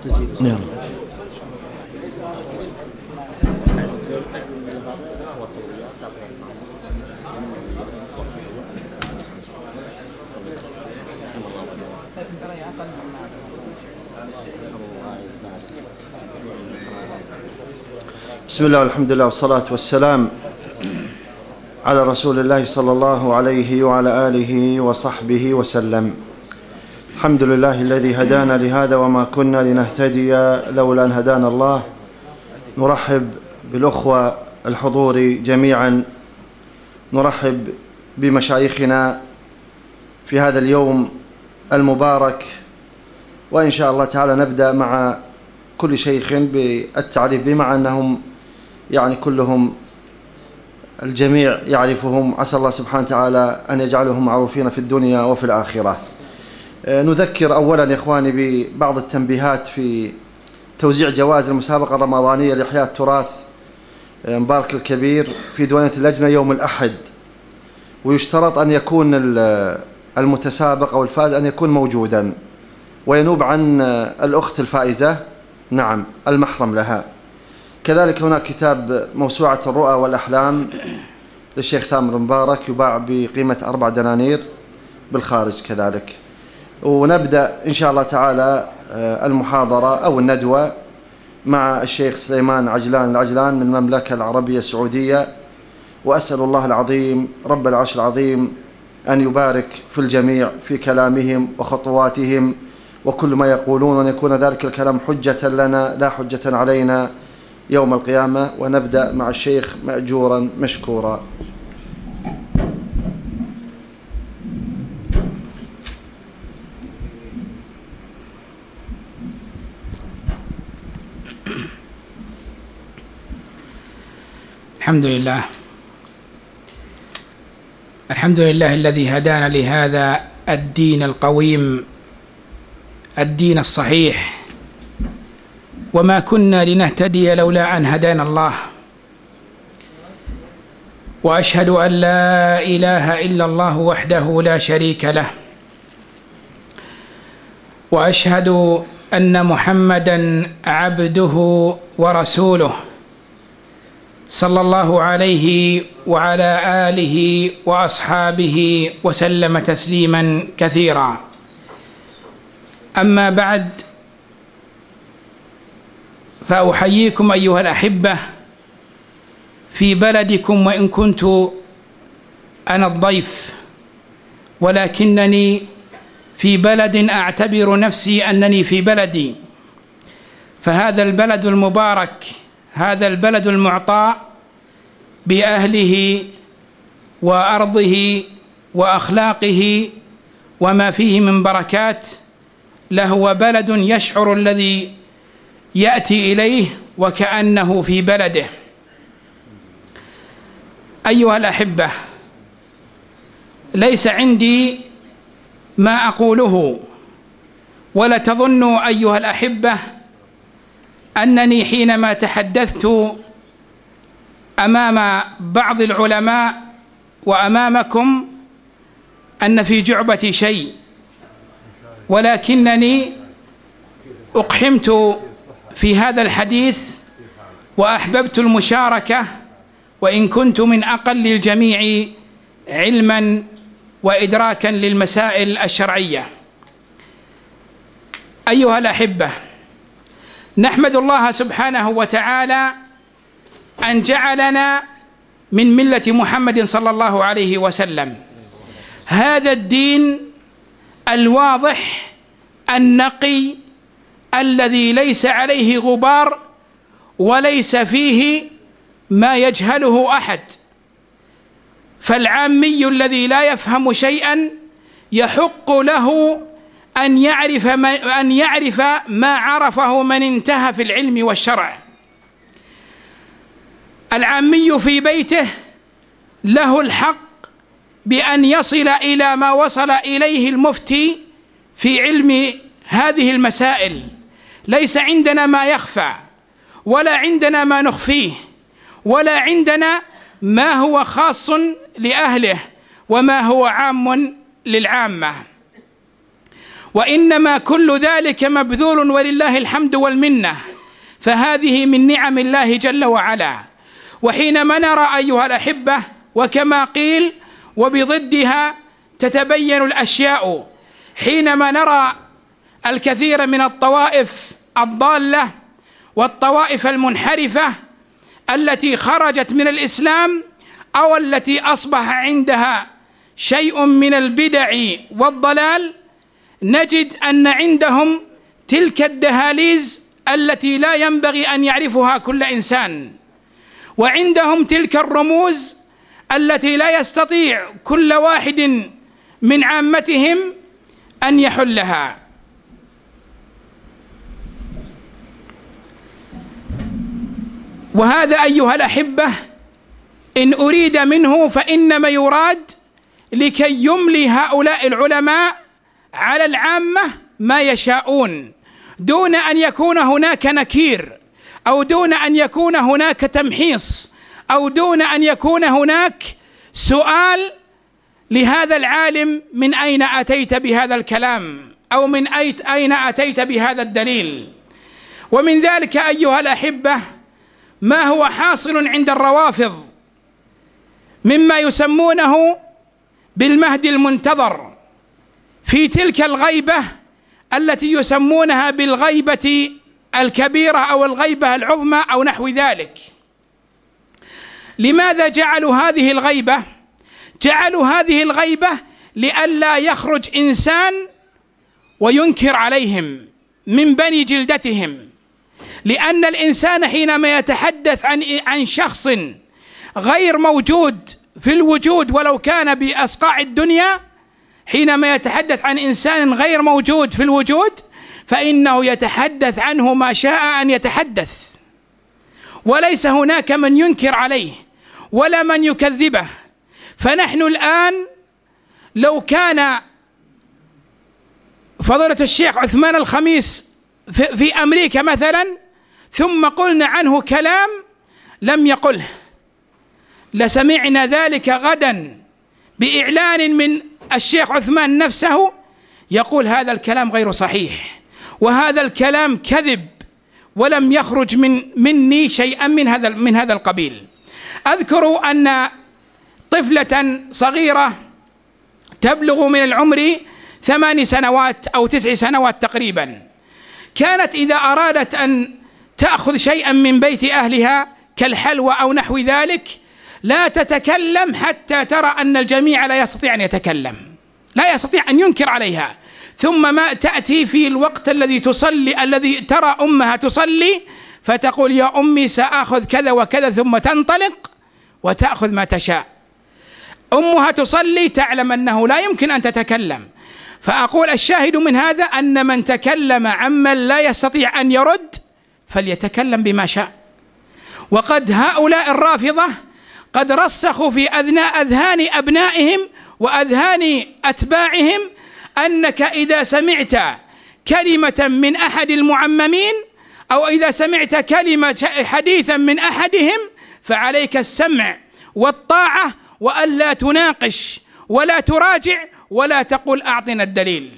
يلا. بسم الله والحمد لله والصلاة والسلام على رسول الله صلى الله عليه وعلى آله وصحبه وسلم. الحمد لله الذي هدانا لهذا وما كنا لنهتدي لولا أن هدانا الله. نرحب بالأخوة الحضور جميعا، نرحب بمشايخنا في هذا اليوم المبارك، وإن شاء الله تعالى نبدأ مع كل شيخ بالتعريف بمع أنهم يعني كلهم الجميع يعرفهم، عسى الله سبحانه وتعالى أن يجعلهم معروفين في الدنيا وفي الآخرة. نذكر أولا يا إخواني ببعض التنبيهات في توزيع جوائز المسابقة الرمضانية لإحياء التراث مبارك الكبير في ديوانية اللجنة يوم الأحد، ويشترط أن يكون المتسابق أو الفائز أن يكون موجودا، وينوب عن الأخت الفائزة نعم المحرم لها. كذلك هناك كتاب موسوعة الرؤى والأحلام للشيخ ثامر مبارك يباع بقيمة 4 دنانير بالخارج كذلك. ونبدأ إن شاء الله تعالى المحاضرة أو الندوة مع الشيخ سليمان العجلان من المملكة العربية السعودية، وأسأل الله العظيم رب العرش العظيم أن يبارك في الجميع في كلامهم وخطواتهم وكل ما يقولون، وأن يكون ذلك الكلام حجة لنا لا حجة علينا يوم القيامة. ونبدأ مع الشيخ مأجورا مشكورا. الحمد لله الذي هدانا لهذا الدين القويم، الدين الصحيح، وما كنا لنهتدي لولا أن هدانا الله. وأشهد أن لا إله إلا الله وحده لا شريك له، وأشهد أن محمدًا عبده ورسوله صلى الله عليه وعلى آله وأصحابه وسلم تسليماً كثيراً. أما بعد، فأحييكم أيها الأحبة في بلدكم، وإن كنت أنا الضيف، ولكنني في بلد أعتبر نفسي أنني في بلدي. فهذا البلد المبارك، هذا البلد المعطاء بأهله وأرضه وأخلاقه وما فيه من بركات، لهو بلد يشعر الذي يأتي إليه وكأنه في بلده. أيها الأحبة، ليس عندي ما أقوله، ولا تظنوا أيها الأحبة أنني حينما تحدثت أمام بعض العلماء وأمامكم أن في جعبتي شيء، ولكنني أقحمت في هذا الحديث وأحببت المشاركة، وإن كنت من أقل الجميع علما وإدراكا للمسائل الشرعية. أيها الأحبة، نحمد الله سبحانه وتعالى أن جعلنا من ملة محمد صلى الله عليه وسلم، هذا الدين الواضح النقي الذي ليس عليه غبار وليس فيه ما يجهله أحد. فالعامي الذي لا يفهم شيئا يحق له أن يعرف ما عرفه من انتهى في العلم والشرع. العامي في بيته له الحق بأن يصل إلى ما وصل إليه المفتي في علم هذه المسائل. ليس عندنا ما يخفى، ولا عندنا ما نخفيه، ولا عندنا ما هو خاص لأهله وما هو عام للعامة. وإنما كل ذلك مبذول ولله الحمد والمنة، فهذه من نعم الله جل وعلا. وحينما نرى أيها الأحبة، وكما قيل وبضدها تتبين الأشياء، حينما نرى الكثير من الطوائف الضالة والطوائف المنحرفة التي خرجت من الإسلام أو التي أصبح عندها شيء من البدع والضلال، نجد أن عندهم تلك الدهاليز التي لا ينبغي أن يعرفها كل إنسان، وعندهم تلك الرموز التي لا يستطيع كل واحد من عامتهم أن يحلها. وهذا أيها الأحبة إن أريد منه فإنما يراد لكي يملي هؤلاء العلماء على العامة ما يشاءون، دون أن يكون هناك نكير، أو دون أن يكون هناك تمحيص، أو دون أن يكون هناك سؤال لهذا العالم من أين أتيت بهذا الكلام، أو من أين أتيت بهذا الدليل. ومن ذلك أيها الأحبة ما هو حاصل عند الروافض مما يسمونه بالمهدي المنتظر، في تلك الغيبة التي يسمونها بالغيبة الكبيرة أو الغيبة العظمى أو نحو ذلك. لماذا جعلوا هذه الغيبة؟ جعلوا هذه الغيبة لئلا يخرج إنسان وينكر عليهم من بني جلدتهم، لأن الإنسان حينما يتحدث عن شخص غير موجود في الوجود ولو كان بأصقاع الدنيا، حينما يتحدث عن إنسان غير موجود في الوجود فإنه يتحدث عنه ما شاء أن يتحدث، وليس هناك من ينكر عليه ولا من يكذبه. فنحن الآن لو كان فضيلة الشيخ عثمان الخميس في أمريكا مثلا ثم قلنا عنه كلام لم يقله، لسمعنا ذلك غدا بإعلان من الشيخ عثمان نفسه يقول هذا الكلام غير صحيح وهذا الكلام كذب، ولم يخرج مني شيئا من هذا القبيل. أذكر أن طفلة صغيرة تبلغ من العمر 8 سنوات أو 9 سنوات تقريبا، كانت إذا أرادت أن تأخذ شيئا من بيت أهلها كالحلوى أو نحو ذلك لا تتكلم حتى ترى أن الجميع لا يستطيع أن يتكلم، لا يستطيع أن ينكر عليها، ثم ما تأتي في الوقت الذي ترى أمها تصلي فتقول يا أمي سأخذ كذا وكذا، ثم تنطلق وتأخذ ما تشاء. أمها تصلي تعلم أنه لا يمكن أن تتكلم. فأقول الشاهد من هذا أن من تكلم عمن لا يستطيع أن يرد فليتكلم بما شاء. وقد هؤلاء الرافضة قد رسخوا في أذهان أبنائهم وأذهان أتباعهم أنك إذا سمعت كلمة من أحد المعممين أو إذا سمعت كلمة حديثا من أحدهم فعليك السمع والطاعة، وألا تناقش ولا تراجع ولا تقول أعطنا الدليل.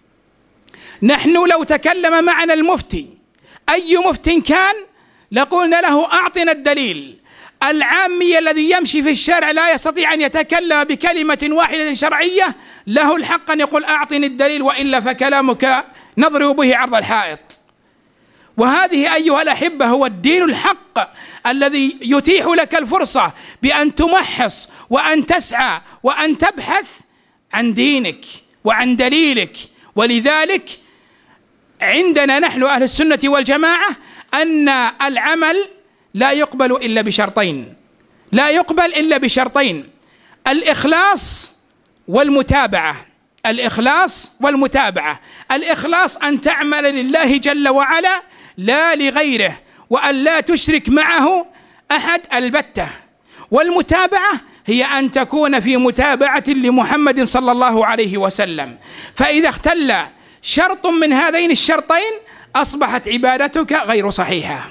نحن لو تكلم معنا المفتي أي مفتي كان لقلنا له أعطنا الدليل. العامي الذي يمشي في الشارع لا يستطيع أن يتكلم بكلمة واحدة شرعية له الحق أن يقول أعطني الدليل، وإلا فكلامك نضرب به عرض الحائط. وهذه أيها الأحبة هو الدين الحق الذي يتيح لك الفرصة بأن تمحص وأن تسعى وأن تبحث عن دينك وعن دليلك. ولذلك عندنا نحن أهل السنة والجماعة أن العمل لا يقبل إلا بشرطين، لا يقبل إلا بشرطين: الإخلاص والمتابعة. الإخلاص والمتابعة. الإخلاص أن تعمل لله جل وعلا لا لغيره، وأن لا تشرك معه أحد البتة. والمتابعة هي أن تكون في متابعة لمحمد صلى الله عليه وسلم. فإذا اختل شرط من هذين الشرطين أصبحت عبادتك غير صحيحة.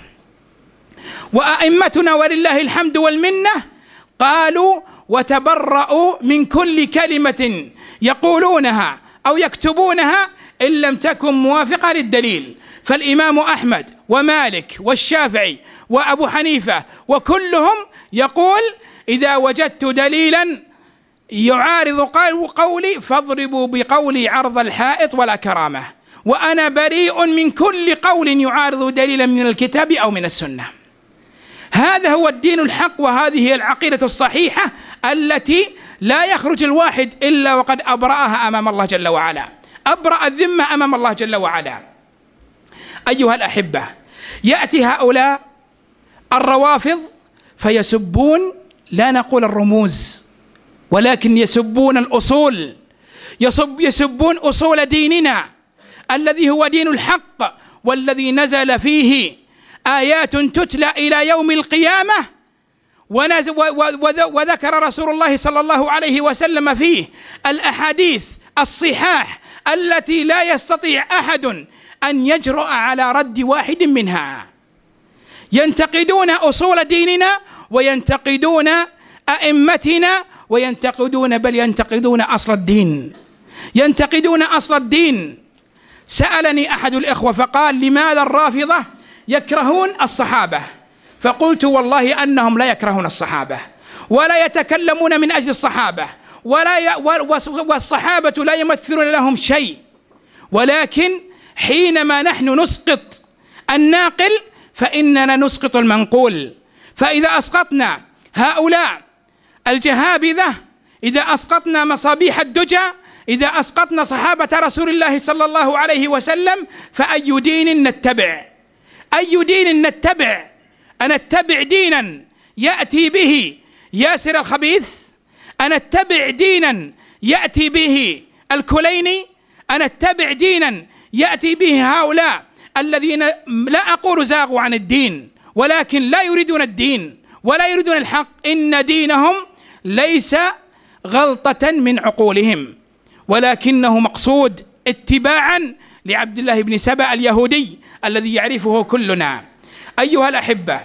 وأئمتنا ولله الحمد والمنة قالوا وتبرؤوا من كل كلمة يقولونها أو يكتبونها إن لم تكن موافقة للدليل. فالإمام أحمد ومالك والشافعي وأبو حنيفة وكلهم يقول: إذا وجدت دليلا يعارض قولي فاضربوا بقولي عرض الحائط ولا كرامة، وأنا بريء من كل قول يعارض دليلا من الكتاب أو من السنة. هذا هو الدين الحق، وهذه هي العقيدة الصحيحة التي لا يخرج الواحد إلا وقد أبرأها أمام الله جل وعلا، أبرأ الذمة أمام الله جل وعلا. أيها الأحبة، يأتي هؤلاء الروافض فيسبون، لا نقول الرموز، ولكن يسبون الأصول، يسبون أصول ديننا الذي هو دين الحق، والذي نزل فيه آيات تتلى إلى يوم القيامة، وذكر رسول الله صلى الله عليه وسلم فيه الأحاديث الصحاح التي لا يستطيع أحد أن يجرؤ على رد واحد منها. ينتقدون أصول ديننا وينتقدون أئمتنا وينتقدون، بل ينتقدون أصل الدين، ينتقدون أصل الدين. سألني أحد الإخوة فقال: لماذا الرافضة يكرهون الصحابة؟ فقلت: والله أنهم لا يكرهون الصحابة ولا يتكلمون من أجل الصحابة والصحابة لا يمثلون لهم شيء، ولكن حينما نحن نسقط الناقل فإننا نسقط المنقول. فإذا أسقطنا هؤلاء الجهابذة، إذا أسقطنا مصابيح الدجى، إذا أسقطنا صحابة رسول الله صلى الله عليه وسلم، فأي دين نتبع؟ أي دين نتبع؟ أنتبع دينا يأتي به ياسر الخبيث؟ أنتبع دينا يأتي به الكليني؟ أنتبع دينا يأتي به هؤلاء الذين لا أقول زاغوا عن الدين، ولكن لا يريدون الدين ولا يريدون الحق؟ إن دينهم ليس غلطة من عقولهم، ولكنه مقصود اتباعا لعبد الله بن سبأ اليهودي الذي يعرفه كلنا. أيها الأحبة،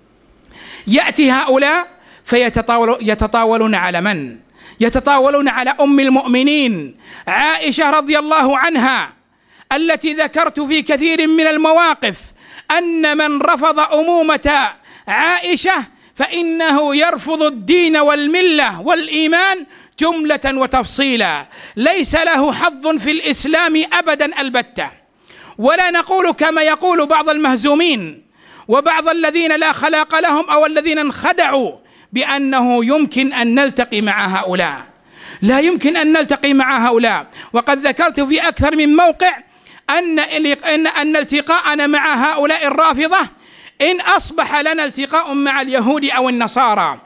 يأتي هؤلاء فيتطاولون على من؟ يتطاولون على أم المؤمنين عائشة رضي الله عنها، التي ذكرت في كثير من المواقف أن من رفض أمومة عائشة فإنه يرفض الدين والملة والإيمان جملة وتفصيلا، ليس له حظ في الإسلام أبدا البتة. ولا نقول كما يقول بعض المهزومين وبعض الذين لا خلاق لهم أو الذين انخدعوا بأنه يمكن أن نلتقي مع هؤلاء، لا يمكن أن نلتقي مع هؤلاء. وقد ذكرت في أكثر من موقع أن التقاءنا مع هؤلاء الرافضة إن أصبح لنا التقاء مع اليهود أو النصارى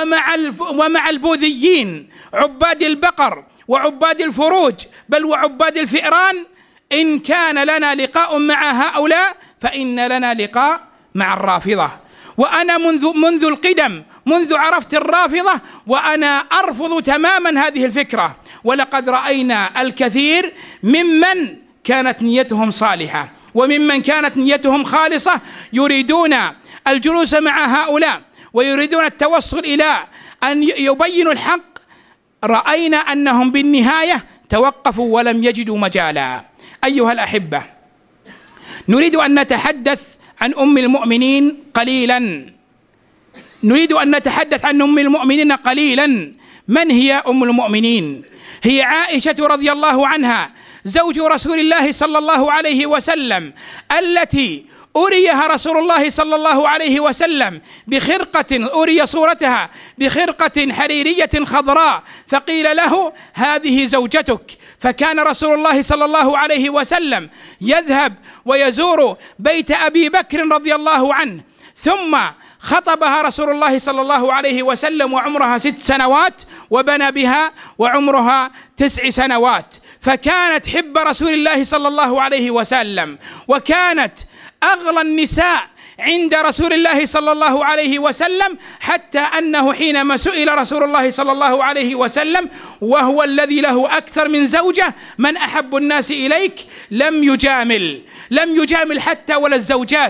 ومع البوذيين عباد البقر وعباد الفروج بل وعباد الفئران، إن كان لنا لقاء مع هؤلاء فإن لنا لقاء مع الرافضة. وأنا منذ القدم، منذ عرفت الرافضة وأنا أرفض تماما هذه الفكرة، ولقد رأينا الكثير ممن كانت نيتهم صالحة وممن كانت نيتهم خالصة يريدون الجلوس مع هؤلاء ويريدون التوصل إلى أن يبينوا الحق، رأينا أنهم بالنهاية توقفوا ولم يجدوا مجالا. أيها الأحبة، نريد أن نتحدث عن أم المؤمنين قليلا، نريد أن نتحدث عن أم المؤمنين قليلا. من هي أم المؤمنين؟ هي عائشة رضي الله عنها زوج رسول الله صلى الله عليه وسلم، التي أريها رسول الله صلى الله عليه وسلم بخرقة، أري صورتها بخرقة حريرية خضراء، فقيل له: هذه زوجتك. فكان رسول الله صلى الله عليه وسلم يذهب ويزور بيت أبي بكر رضي الله عنه، ثم خطبها رسول الله صلى الله عليه وسلم وعمرها 6 سنوات، وبنى بها وعمرها 9 سنوات، فكانت حب رسول الله صلى الله عليه وسلم، وكانت أغلى النساء عند رسول الله صلى الله عليه وسلم، حتى أنه حينما سئل رسول الله صلى الله عليه وسلم وهو الذي له أكثر من زوجة: من أحب الناس إليك؟ لم يجامل حتى ولا الزوجات،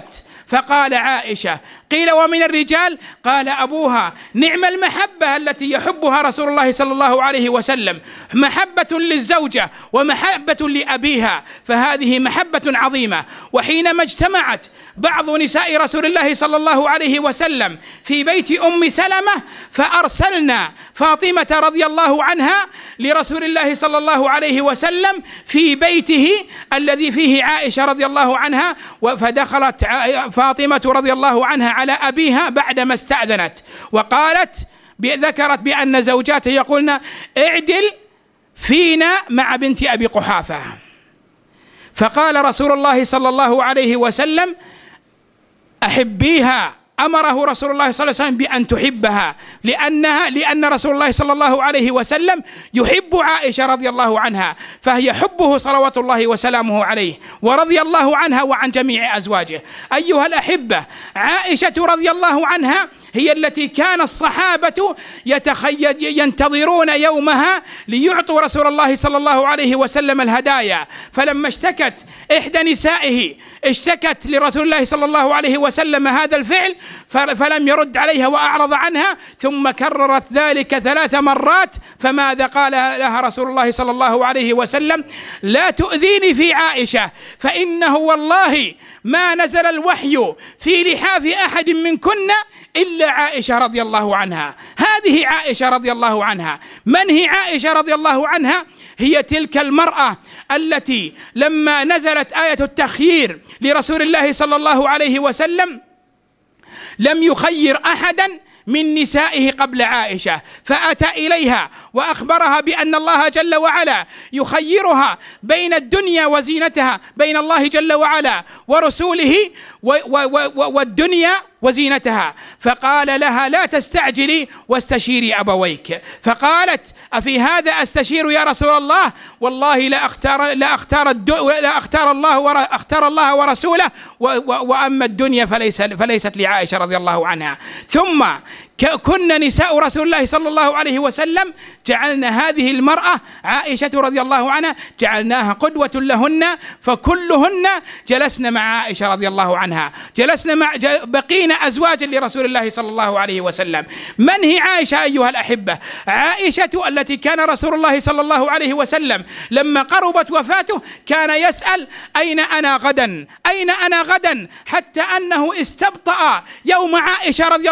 فقال عائشة. قيل ومن الرجال؟ قال أبوها. نعم المحبة التي يحبها رسول الله صلى الله عليه وسلم، محبة للزوجة ومحبة لأبيها، فهذه محبة عظيمة. وحينما اجتمعت بعض نساء رسول الله صلى الله عليه وسلم في بيت أم سلمة، فأرسلنا فاطمة رضي الله عنها لرسول الله صلى الله عليه وسلم في بيته الذي فيه عائشة رضي الله عنها، فدخلت فاطمة رضي الله عنها على أبيها بعدما استأذنت، وقالت ذكرت بأن زوجاته يقولن اعدل فينا مع بنت أبي قحافة. فقال رسول الله صلى الله عليه وسلم أحبيها، أمره رسول الله صلى الله عليه وسلم بأن تحبها، لأن رسول الله صلى الله عليه وسلم يحب عائشة رضي الله عنها، فهي حبه صلوات الله وسلامه عليه، ورضي الله عنها وعن جميع أزواجه. أيها الأحبة، عائشة رضي الله عنها هي التي كان الصحابة ينتظرون يومها ليعطوا رسول الله صلى الله عليه وسلم الهدايا. فلما اشتكت إحدى نسائه اشتكت لرسول الله صلى الله عليه وسلم هذا الفعل، فلم يرد عليها وأعرض عنها، ثم كررت ذلك 3 مرات. فماذا قال لها رسول الله صلى الله عليه وسلم؟ لا تؤذيني في عائشة، فإنه والله ما نزل الوحي في لحاف أحد منكن إلا عائشة رضي الله عنها. هذه عائشة رضي الله عنها. من هي عائشة رضي الله عنها؟ هي تلك المرأة التي لما نزلت آية التخيير لرسول الله صلى الله عليه وسلم لم يخير أحدا من نسائه قبل عائشة، فأتى إليها وأخبرها بأن الله جل وعلا يخيرها بين الدنيا وزينتها، بين الله جل وعلا ورسوله والدنيا وزينتها. فقال لها لا تستعجلي واستشيري أبويك. فقالت أفي هذا أستشير يا رسول الله؟ والله لا أختار الله ورسوله، وأما الدنيا فليست لعائشة رضي الله عنها. ثم كنا نساء رسول الله صلى الله عليه وسلم جعلنا هذه المرأة عائشة رضي الله عنها جعلناها قدوة لهن، فكلهن جلسنا مع عائشة رضي الله عنها، بقينا أزواجا لرسول الله صلى الله عليه وسلم. من هي عائشة أيها الأحبة؟ عائشة التي كان رسول الله صلى الله عليه وسلم لما قربت وفاته كان يسأل أين أنا غدا، أين أنا غدا، حتى أنه استبطأ يوم عائشة رضي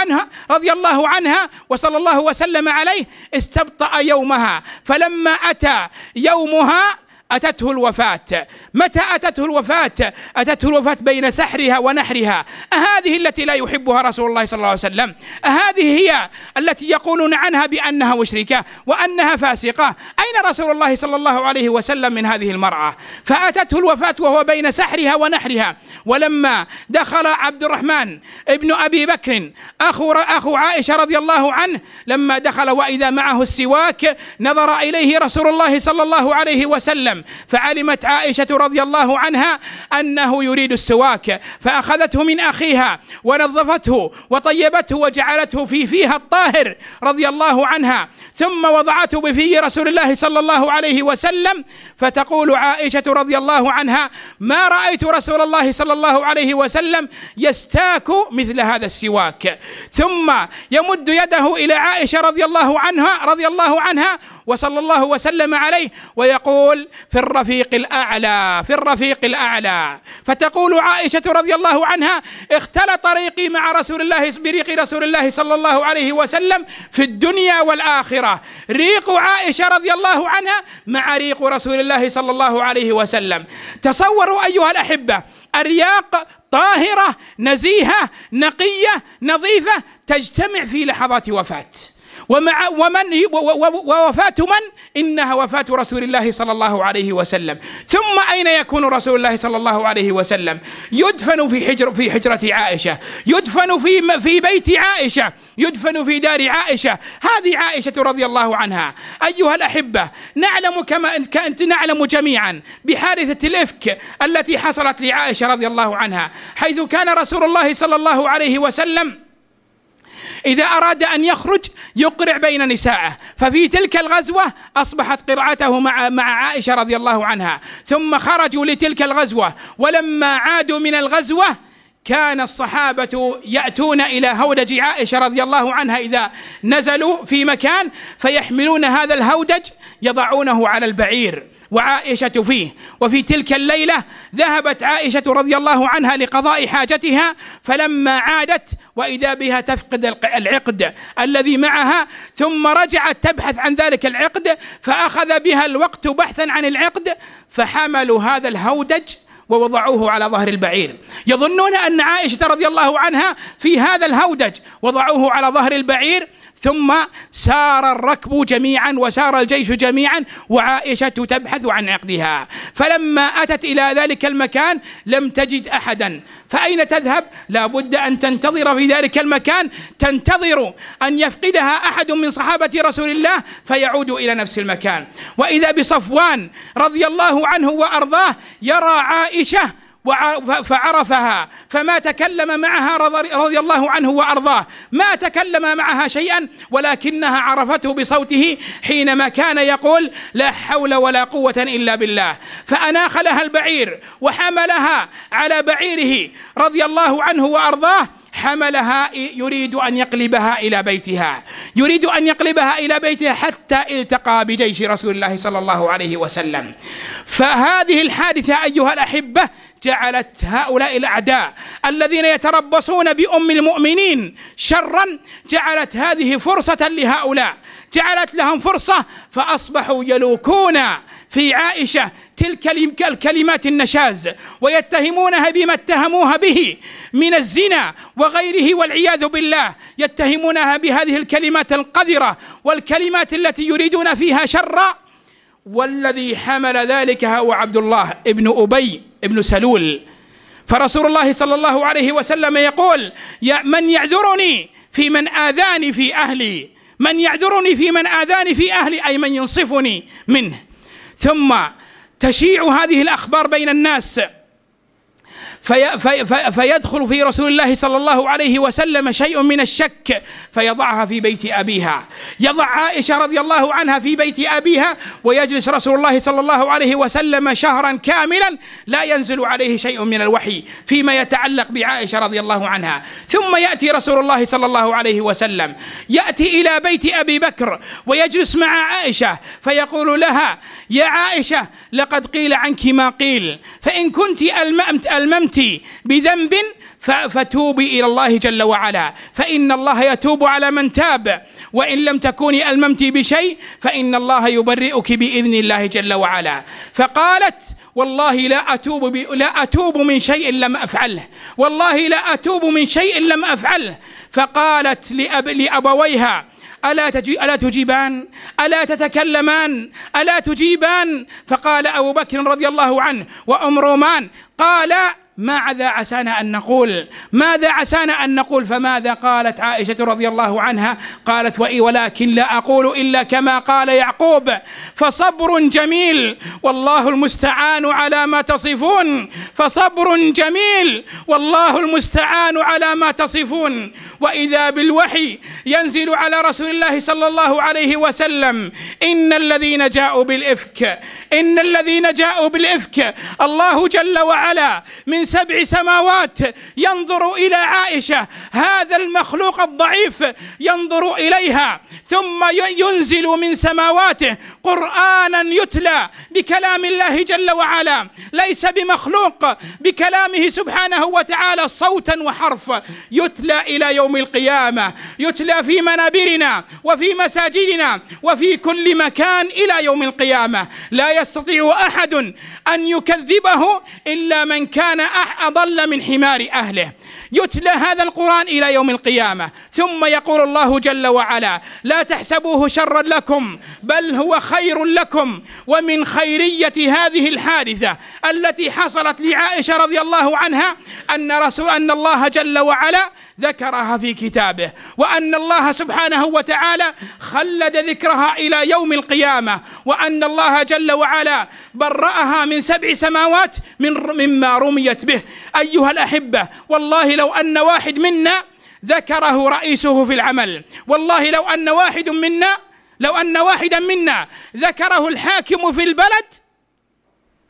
الله عنها وصلى الله وسلم عليه، استبطأ يومها. فلما أتى يومها أتته الوفاة. متى أتته الوفاة؟ أتته الوفاة بين سحرها ونحرها. أهذه التي لا يحبها رسول الله صلى الله عليه وسلم؟ أهذه هي التي يقولون عنها بأنها مشركة وأنها فاسقة؟ أين رسول الله صلى الله عليه وسلم من هذه المرأة؟ فأتته الوفاة وهو بين سحرها ونحرها. ولما دخل عبد الرحمن ابن أبي بكر أخو عائشة رضي الله عنه، لما دخل وإذا معه السواك نظر إليه رسول الله صلى الله عليه وسلم، فعلمت عائشة رضي الله عنها أنه يريد السواك، فأخذته من أخيها ونظفته وطيبته وجعلته في فيها الطاهر رضي الله عنها، ثم وضعته بفي رسول الله صلى الله عليه وسلم. فتقول عائشة رضي الله عنها ما رأيت رسول الله صلى الله عليه وسلم يستاك مثل هذا السواك. ثم يمد يده إلى عائشة رضي الله عنها وصلى الله وسلم عليه ويقول في الرفيق الأعلى، في الرفيق الأعلى. فتقول عائشة رضي الله عنها اختلط ريقي مع رسول الله بريق رسول الله صلى الله عليه وسلم في الدنيا والآخرة. ريق عائشة رضي الله عنها مع ريق رسول الله صلى الله عليه وسلم. تصوروا أيها الأحبة، أرياق طاهرة نزيهة نقية نظيفة تجتمع في لحظات وفاة. ووفاة من؟ إنها وفاة رسول الله صلى الله عليه وسلم. ثم أين يكون رسول الله صلى الله عليه وسلم؟ يدفن في حجرة عائشة، يدفن في بيت عائشة، يدفن في دار عائشة. هذه عائشة رضي الله عنها. أيها الأحبة، نعلم جميعا بحادثة الإفك التي حصلت لعائشة رضي الله عنها، حيث كان رسول الله صلى الله عليه وسلم إذا أراد أن يخرج يقرع بين نسائه. ففي تلك الغزوة أصبحت قرعته مع عائشة رضي الله عنها. ثم خرجوا لتلك الغزوة، ولما عادوا من الغزوة كان الصحابة يأتون إلى هودج عائشة رضي الله عنها إذا نزلوا في مكان فيحملون هذا الهودج يضعونه على البعير وعائشة فيه. وفي تلك الليلة ذهبت عائشة رضي الله عنها لقضاء حاجتها، فلما عادت وإذا بها تفقد العقد الذي معها، ثم رجعت تبحث عن ذلك العقد، فأخذ بها الوقت بحثا عن العقد، فحملوا هذا الهودج ووضعوه على ظهر البعير، يظنون أن عائشة رضي الله عنها في هذا الهودج، وضعوه على ظهر البعير، ثم سار الركب جميعا وسار الجيش جميعا وعائشة تبحث عن عقدها. فلما أتت إلى ذلك المكان لم تجد أحدا، فأين تذهب؟ لا بد أن تنتظر في ذلك المكان، تنتظر أن يفقدها أحد من صحابة رسول الله فيعود إلى نفس المكان. وإذا بصفوان رضي الله عنه وأرضاه يرى عائشة فعرفها، فما تكلم معها رضي الله عنه وأرضاه، ما تكلم معها شيئا، ولكنها عرفته بصوته حينما كان يقول لا حول ولا قوة إلا بالله. فأناخ لها البعير وحملها على بعيره رضي الله عنه وأرضاه، حملها يريد أن يقلبها إلى بيتها، يريد أن يقلبها إلى بيتها حتى التقى بجيش رسول الله صلى الله عليه وسلم. فهذه الحادثة أيها الأحبة جعلت هؤلاء الأعداء الذين يتربصون بأم المؤمنين شرا، جعلت هذه فرصة لهؤلاء، جعلت لهم فرصة، فأصبحوا يلوكون في عائشة تلك الكلمات النشاز ويتهمونها بما اتهموها به من الزنا وغيره والعياذ بالله، يتهمونها بهذه الكلمات القذرة والكلمات التي يريدون فيها شرا. والذي حمل ذلك هو عبد الله ابن أبي ابن سلول. فرسول الله صلى الله عليه وسلم يقول من يعذرني في من آذاني في أهلي، من يعذرني في من آذاني في أهلي أي من ينصفني منه. ثم تشيع هذه الأخبار بين الناس، فيدخل في رسول الله صلى الله عليه وسلم شيء من الشك فيضعها في بيت أبيها، يضع عائشة رضي الله عنها في بيت أبيها، ويجلس رسول الله صلى الله عليه وسلم شهرا كاملا لا ينزل عليه شيء من الوحي فيما يتعلق بعائشة رضي الله عنها. ثم يأتي رسول الله صلى الله عليه وسلم يأتي إلى بيت أبي بكر ويجلس مع عائشة فيقول لها يا عائشة لقد قيل عنك ما قيل، فإن كنت ألممت بذنب فتوبي إلى الله جل وعلا، فإن الله يتوب على من تاب، وإن لم تكوني ألممت بشيء فإن الله يبرئك بإذن الله جل وعلا. فقالت والله لا أتوب من شيء لم أفعله، والله لا أتوب من شيء لم أفعله. فقالت لأبويها ألا تجيبان؟ ألا تتكلمان؟ ألا تجيبان؟ فقال أبو بكر رضي الله عنه وأم رومان قال ماذا عسانا أن نقول؟ ماذا عسانا أن نقول؟ فماذا قالت عائشة رضي الله عنها؟ قالت ولكن لا أقول إلا كما قال يعقوب فصبر جميل والله المستعان على ما تصفون، فصبر جميل والله المستعان على ما تصفون. وإذا بالوحي ينزل على رسول الله صلى الله عليه وسلم إن الذين جاءوا بالإفك الله جل وعلا من 7 سماوات ينظر إلى عائشة، هذا المخلوق الضعيف ينظر إليها، ثم ينزل من سماواته قرآنا يتلى بكلام الله جل وعلا، ليس بمخلوق، بكلامه سبحانه وتعالى صوتا وحرف، يتلى إلى يوم القيامة، يتلى في منابرنا وفي مساجدنا وفي كل مكان إلى يوم القيامة. لا يستطيع أحد أن يكذبه إلا من كان أضل من حمار أهله. يتلى هذا القرآن إلى يوم القيامة، ثم يقول الله جل وعلا لا تحسبوه شرا لكم بل هو خير لكم. ومن خيرية هذه الحادثة التي حصلت لعائشة رضي الله عنها أن الله جل وعلا ذكرها في كتابه، وأن الله سبحانه وتعالى خلد ذكرها إلى يوم القيامة، وأن الله جل وعلا برأها من 7 سماوات مما رميت به. أيها الأحبة، والله لو أن واحد منا ذكره رئيسه في العمل، والله لو أن واحدا منا ذكره الحاكم في البلد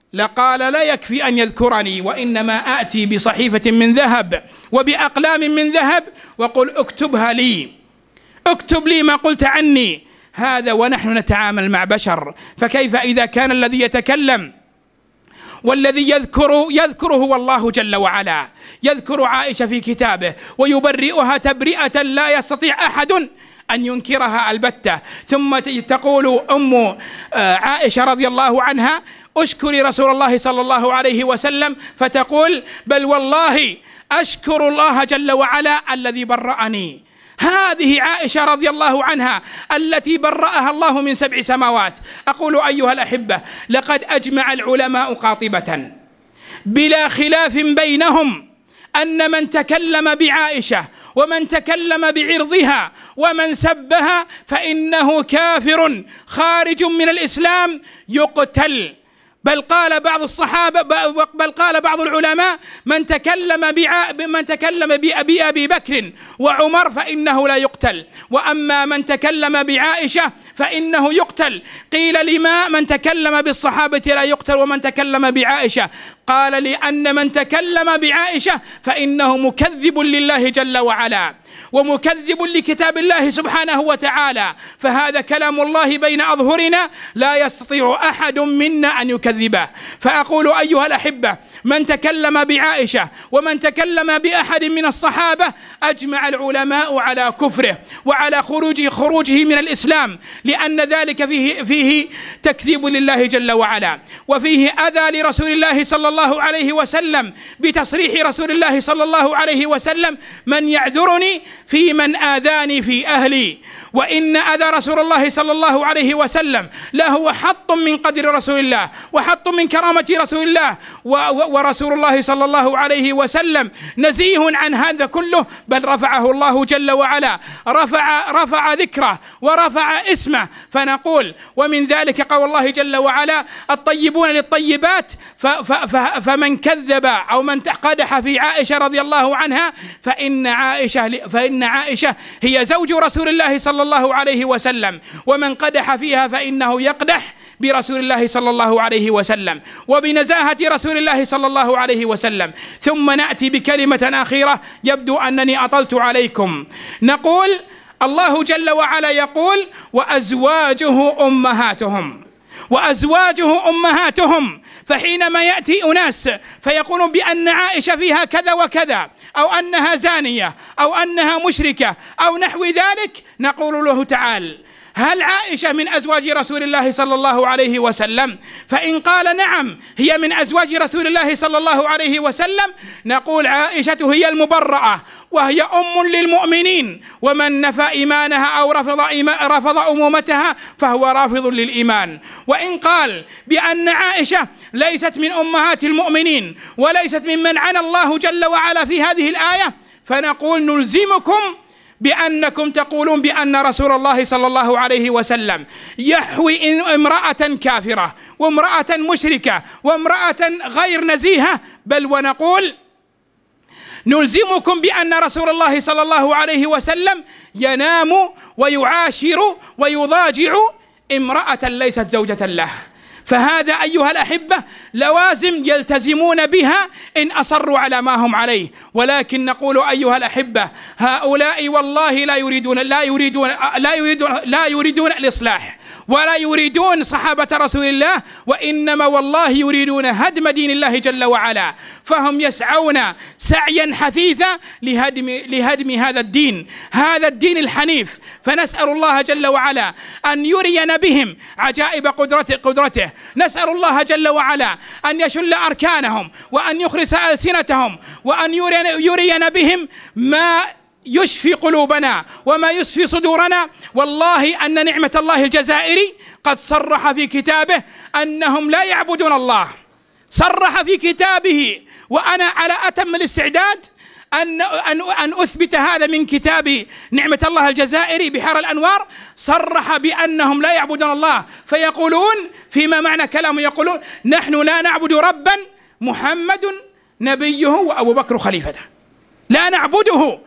لقال لا يكفي أن يذكرني، وإنما آتي بصحيفة من ذهب وبأقلام من ذهب وقل اكتبها لي، اكتب لي ما قلت عني. هذا ونحن نتعامل مع بشر، فكيف إذا كان الذي يتكلم والذي يذكر هو الله جل وعلا. يذكر عائشة في كتابه ويبرئها تبرئة لا يستطيع أحد أن ينكرها البتة. ثم تقول أم عائشة رضي الله عنها أشكري رسول الله صلى الله عليه وسلم، فتقول بل والله أشكر الله جل وعلا الذي برأني. هذه عائشة رضي الله عنها التي برأها الله من 7 سماوات. أقول أيها الأحبة، لقد أجمع العلماء قاطبة بلا خلاف بينهم أن من تكلم بعائشة ومن تكلم بعرضها ومن سبها فإنه كافر خارج من الإسلام يقتل. بل قال بعض الصحابة، بل قال بعض العلماء من تكلم بأبي بكر وعمر فإنه لا يقتل، وأما من تكلم بعائشة فإنه يقتل. قيل لما من تكلم بالصحابة لا يقتل ومن تكلم بعائشة؟ قال لأن من تكلم بعائشة فإنه مكذب لله جل وعلا ومكذب لكتاب الله سبحانه وتعالى، فهذا كلام الله بين أظهرنا لا يستطيع أحد منا أن يكذبه. فأقول أيها الأحبة، من تكلم بعائشة ومن تكلم بأحد من الصحابة أجمع العلماء على كفره وعلى خروجه من الإسلام، لأن ذلك فيه تكذيب لله جل وعلا، وفيه أذى لرسول الله صلى الله عليه وسلم بتصريح رسول الله صلى الله عليه وسلم من يعذرني في من آذاني في أهلي. وإن أذى رسول الله صلى الله عليه وسلم لهو حط من قدر رسول الله وحط من كرامة رسول الله، ورسول الله صلى الله عليه وسلم نزيه عن هذا كله، بل رفعه الله جل وعلا، رفع ذكره ورفع اسمه. فنقول ومن ذلك قول الله جل وعلا الطيبون للطيبات، فمن كذب أو من قدح في عائشة رضي الله عنها فإن عائشة هي زوج رسول الله صلى الله عليه وسلم، ومن قدح فيها فإنه يقدح برسول الله صلى الله عليه وسلم وبنزاهة رسول الله صلى الله عليه وسلم. ثم نأتي بكلمة أخيرة، يبدو أنني أطلت عليكم. نقول الله جل وعلا يقول وأزواجه أمهاتهم، فحينما يأتي أناس فيقولون بأن عائشة فيها كذا وكذا، أو أنها زانية أو أنها مشركة أو نحو ذلك، نقول له تعال، هل عائشة من أزواج رسول الله صلى الله عليه وسلم؟ فإن قال نعم هي من أزواج رسول الله صلى الله عليه وسلم، نقول عائشة هي المبرأة وهي أم للمؤمنين، ومن نفى إيمانها أو رفض أمومتها فهو رافض للإيمان. وإن قال بأن عائشة ليست من أمهات المؤمنين وليست ممن عنى الله جل وعلا في هذه الآية، فنقول نلزمكم بأنكم تقولون بأن رسول الله صلى الله عليه وسلم يحوي امرأة كافرة وامرأة مشركة وامرأة غير نزيهة، بل ونقول نلزمكم بأن رسول الله صلى الله عليه وسلم ينام ويعاشر ويضاجع امرأة ليست زوجة له. فهذا أيها الأحبة لوازم يلتزمون بها إن أصروا على ما هم عليه. ولكن نقول أيها الأحبة هؤلاء والله لا يريدون الإصلاح ولا يريدون صحابة رسول الله، وإنما والله يريدون هدم دين الله جل وعلا، فهم يسعون سعيا حثيثا لهدم هذا الدين الحنيف. فنسأل الله جل وعلا أن يرينا بهم عجائب قدرته، نسأل الله جل وعلا أن يشل أركانهم وأن يخرس ألسنتهم وأن يرينا بهم ما يشفي قلوبنا وما يشفي صدورنا. والله أن نعمة الله الجزائري قد صرح في كتابه أنهم لا يعبدون الله، صرح في كتابه، وأنا على أتم الاستعداد أن أثبت هذا من كتاب نعمة الله الجزائري بحار الأنوار. صرح بأنهم لا يعبدون الله، فيقولون فيما معنى كلامه يقولون نحن لا نعبد ربا محمد نبيه وأبو بكر خليفته، لا نعبده.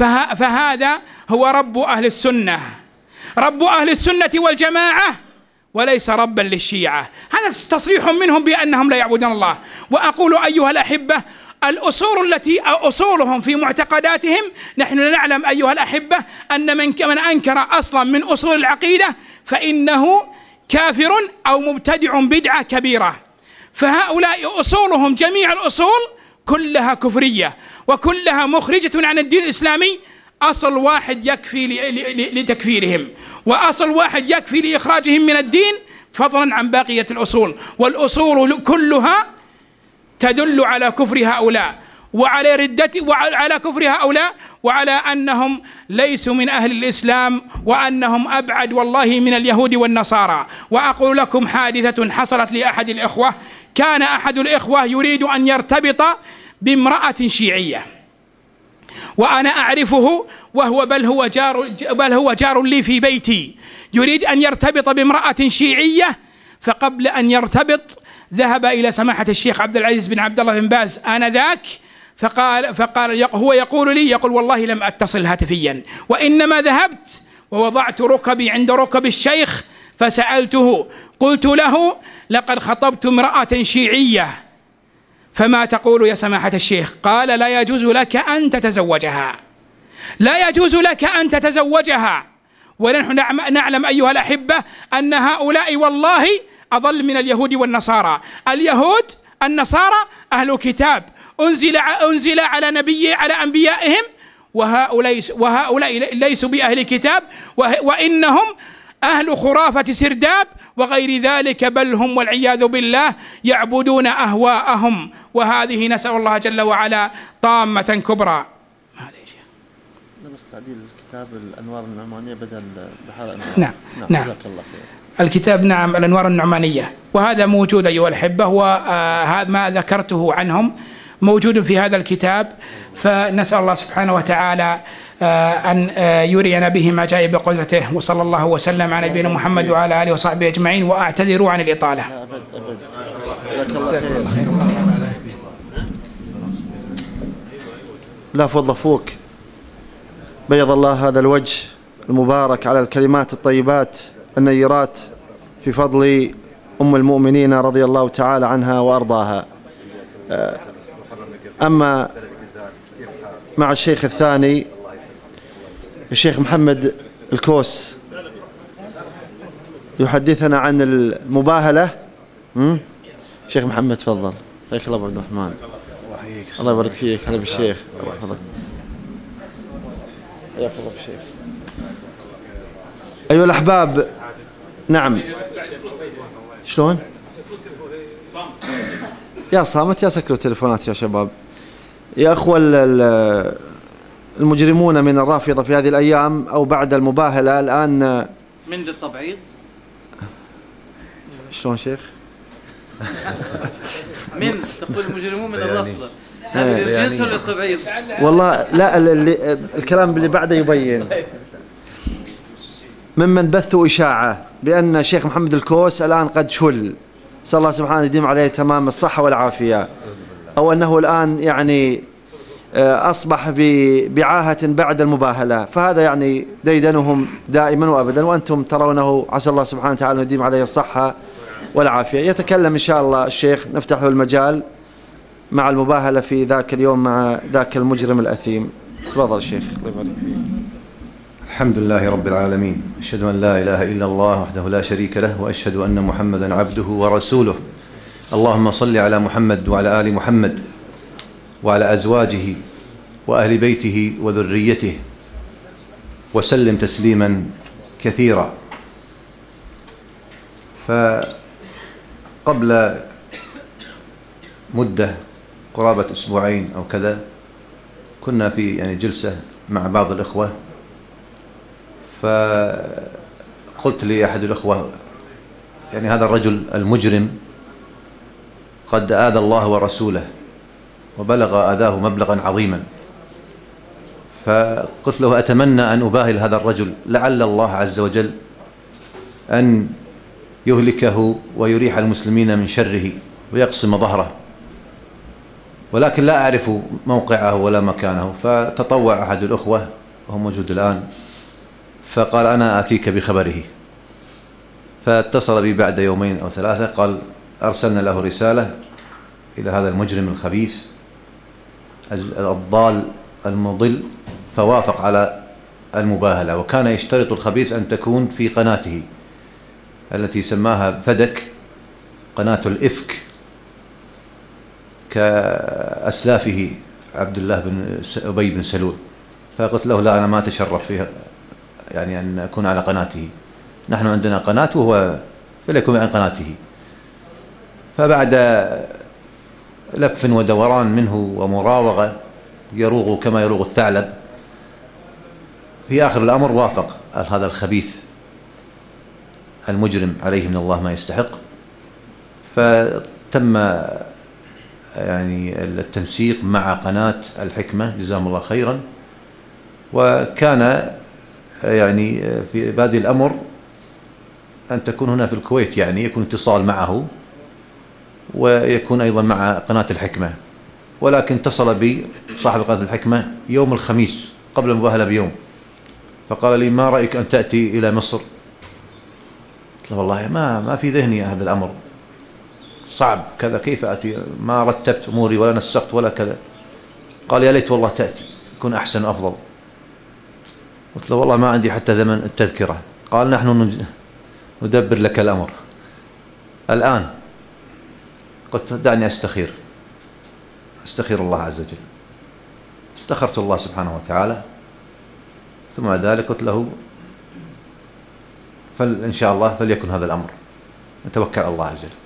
فهذا هو رب أهل السنة والجماعة، وليس ربا للشيعة. هذا تصريح منهم بأنهم لا يعبدون الله. وأقول أيها الأحبة، الأصول التي أصولهم في معتقداتهم، نحن نعلم أيها الأحبة أن من أنكر أصلا من أصول العقيدة فإنه كافر أو مبتدع بدعة كبيرة. فهؤلاء أصولهم جميع الأصول كلها كفرية وكلها مخرجة عن الدين الإسلامي. أصل واحد يكفي لتكفيرهم، وأصل واحد يكفي لإخراجهم من الدين، فضلا عن بقية الأصول. والأصول كلها تدل على كفر هؤلاء وعلى ردة وعلى كفر هؤلاء وعلى أنهم ليسوا من أهل الإسلام، وأنهم أبعد والله من اليهود والنصارى. وأقول لكم حادثة حصلت لأحد الإخوة. كان أحد الإخوة يريد أن يرتبط بامرأة شيعية، وأنا أعرفه، وهو بل هو جار لي في بيتي، يريد أن يرتبط بامرأة شيعية. فقبل أن يرتبط ذهب إلى سماحة الشيخ عبد العزيز بن عبد الله بن باز آنذاك، فقال هو يقول لي والله لم أتصل هاتفيا، وإنما ذهبت ووضعت ركبي عند ركب الشيخ فسألته، قلت له: لقد خطبت امرأة شيعية، فما تقول يا سماحة الشيخ؟ قال: لا يجوز لك أن تتزوجها، لا يجوز لك أن تتزوجها. ونحن نعلم أيها الأحبة أن هؤلاء والله أضل من اليهود والنصارى. اليهود النصارى أهل كتاب، أنزل على أنبيائهم، وهؤلاء ليسوا بأهل كتاب، وإنهم أهل خرافة سرداب وغير ذلك، بل هم والعياذ بالله يعبدون أهواءهم. وهذه نسأل الله جل وعلا طامة كبرى. بس تعديل الكتاب الأنوار النعمانية بدل بحار الأنوار. نعم. الكتاب نعم الأنوار النعمانية، وهذا موجود أيها الأحبة، وهذا ما ذكرته عنهم موجود في هذا الكتاب. فنسأل الله سبحانه وتعالى أن يرينا بهم عجائب قدرته. وصلى الله وسلم على نبينا محمد وعلى آله وصحبه أجمعين، وأعتذر عن الإطالة. لا فضل فوق، بيض الله هذا الوجه المبارك على الكلمات الطيبات النيرات في فضل أم المؤمنين رضي الله تعالى عنها وأرضاها. أما مع الشيخ الثاني الشيخ محمد الكوس يحدثنا عن المباهلة. شيخ محمد تفضل. حياك الله أبو عبد الرحمن. الله يبارك فيك. هلا بالشيخ. الله يحفظك. حياك الله بالشيخ. أيها الأحباب، نعم. شلون؟ يا صامت يا سكروا تليفونات يا شباب. يا أخوة، المجرمون من الرافضة في هذه الأيام أو بعد المباهلة الآن من التبعيض. شلون شيخ؟ من تقول المجرمون من الرافضة، هذا الجنس ولا التبعيض؟ والله لا، الكلام اللي بعده يبين. ممن بثوا إشاعة بأن الشيخ محمد الكوس الآن قد شل، صلى الله سبحانه يديم عليه تمام الصحة والعافية، أو أنه الآن يعني أصبح بعاهة بعد المباهلة. فهذا يعني ديدنهم دائما وأبدا، وأنتم ترونه عسى الله سبحانه وتعالى يديم عليه الصحة والعافية. يتكلم إن شاء الله الشيخ، نفتح له المجال مع المباهلة في ذاك اليوم مع ذاك المجرم الأثيم. تفضل الشيخ. الله يبارك فيك. الحمد لله رب العالمين، أشهد أن لا إله إلا الله وحده لا شريك له، وأشهد أن محمدا عبده ورسوله. اللهم صل على محمد وعلى آل محمد وعلى أزواجه وأهل بيته وذريته وسلم تسليما كثيرا. فقبل مدة قرابة أسبوعين أو كذا كنا في يعني جلسة مع بعض الإخوة، فقلت لي أحد الأخوة يعني هذا الرجل المجرم قد آذى الله ورسوله وبلغ آذاه مبلغا عظيما، فقلت له أتمنى أن أباهل هذا الرجل لعل الله عز وجل أن يهلكه ويريح المسلمين من شره ويقسم ظهره، ولكن لا أعرف موقعه ولا مكانه. فتطوع أحد الأخوة وهو موجود الآن فقال أنا آتيك بخبره، فاتصل بي بعد يومين أو ثلاثة، قال أرسلنا له رسالة إلى هذا المجرم الخبيث الضال المضل، فوافق على المباهلة. وكان يشترط الخبيث أن تكون في قناته التي سماها فدك، قناة الإفك، كأسلافه عبد الله بن أبي بن سلول. فقلت له لا، أنا ما أتشرف فيها يعني أن أكون على قناته، نحن عندنا قناة وهو فليكن عن قناته. فبعد لف ودوران منه ومراوغة يروغ كما يروغ الثعلب، في آخر الأمر وافق هذا الخبيث المجرم عليه من الله ما يستحق. فتم يعني التنسيق مع قناة الحكمة جزاهم الله خيرا، وكان يعني في بادئ الأمر أن تكون هنا في الكويت يعني يكون اتصال معه، ويكون أيضا مع قناة الحكمة. ولكن اتصل بي صاحب قناة الحكمة يوم الخميس قبل المباهلة بيوم، فقال لي ما رأيك أن تأتي إلى مصر؟ قلت له والله ما في ذهني هذا الأمر، صعب كذا، كيف أتي؟ ما رتبت أموري ولا نسقت ولا كذا. قال يا ليت والله تأتي، يكون أحسن أفضل. قلت له والله ما عندي حتى ثمن التذكرة. قال نحن ندبر لك الأمر الآن. قلت دعني أستخير الله عز وجل. استخرت الله سبحانه وتعالى، ثم ذلك قلت له إن شاء الله فليكن هذا الأمر، نتوكل على الله عز وجل.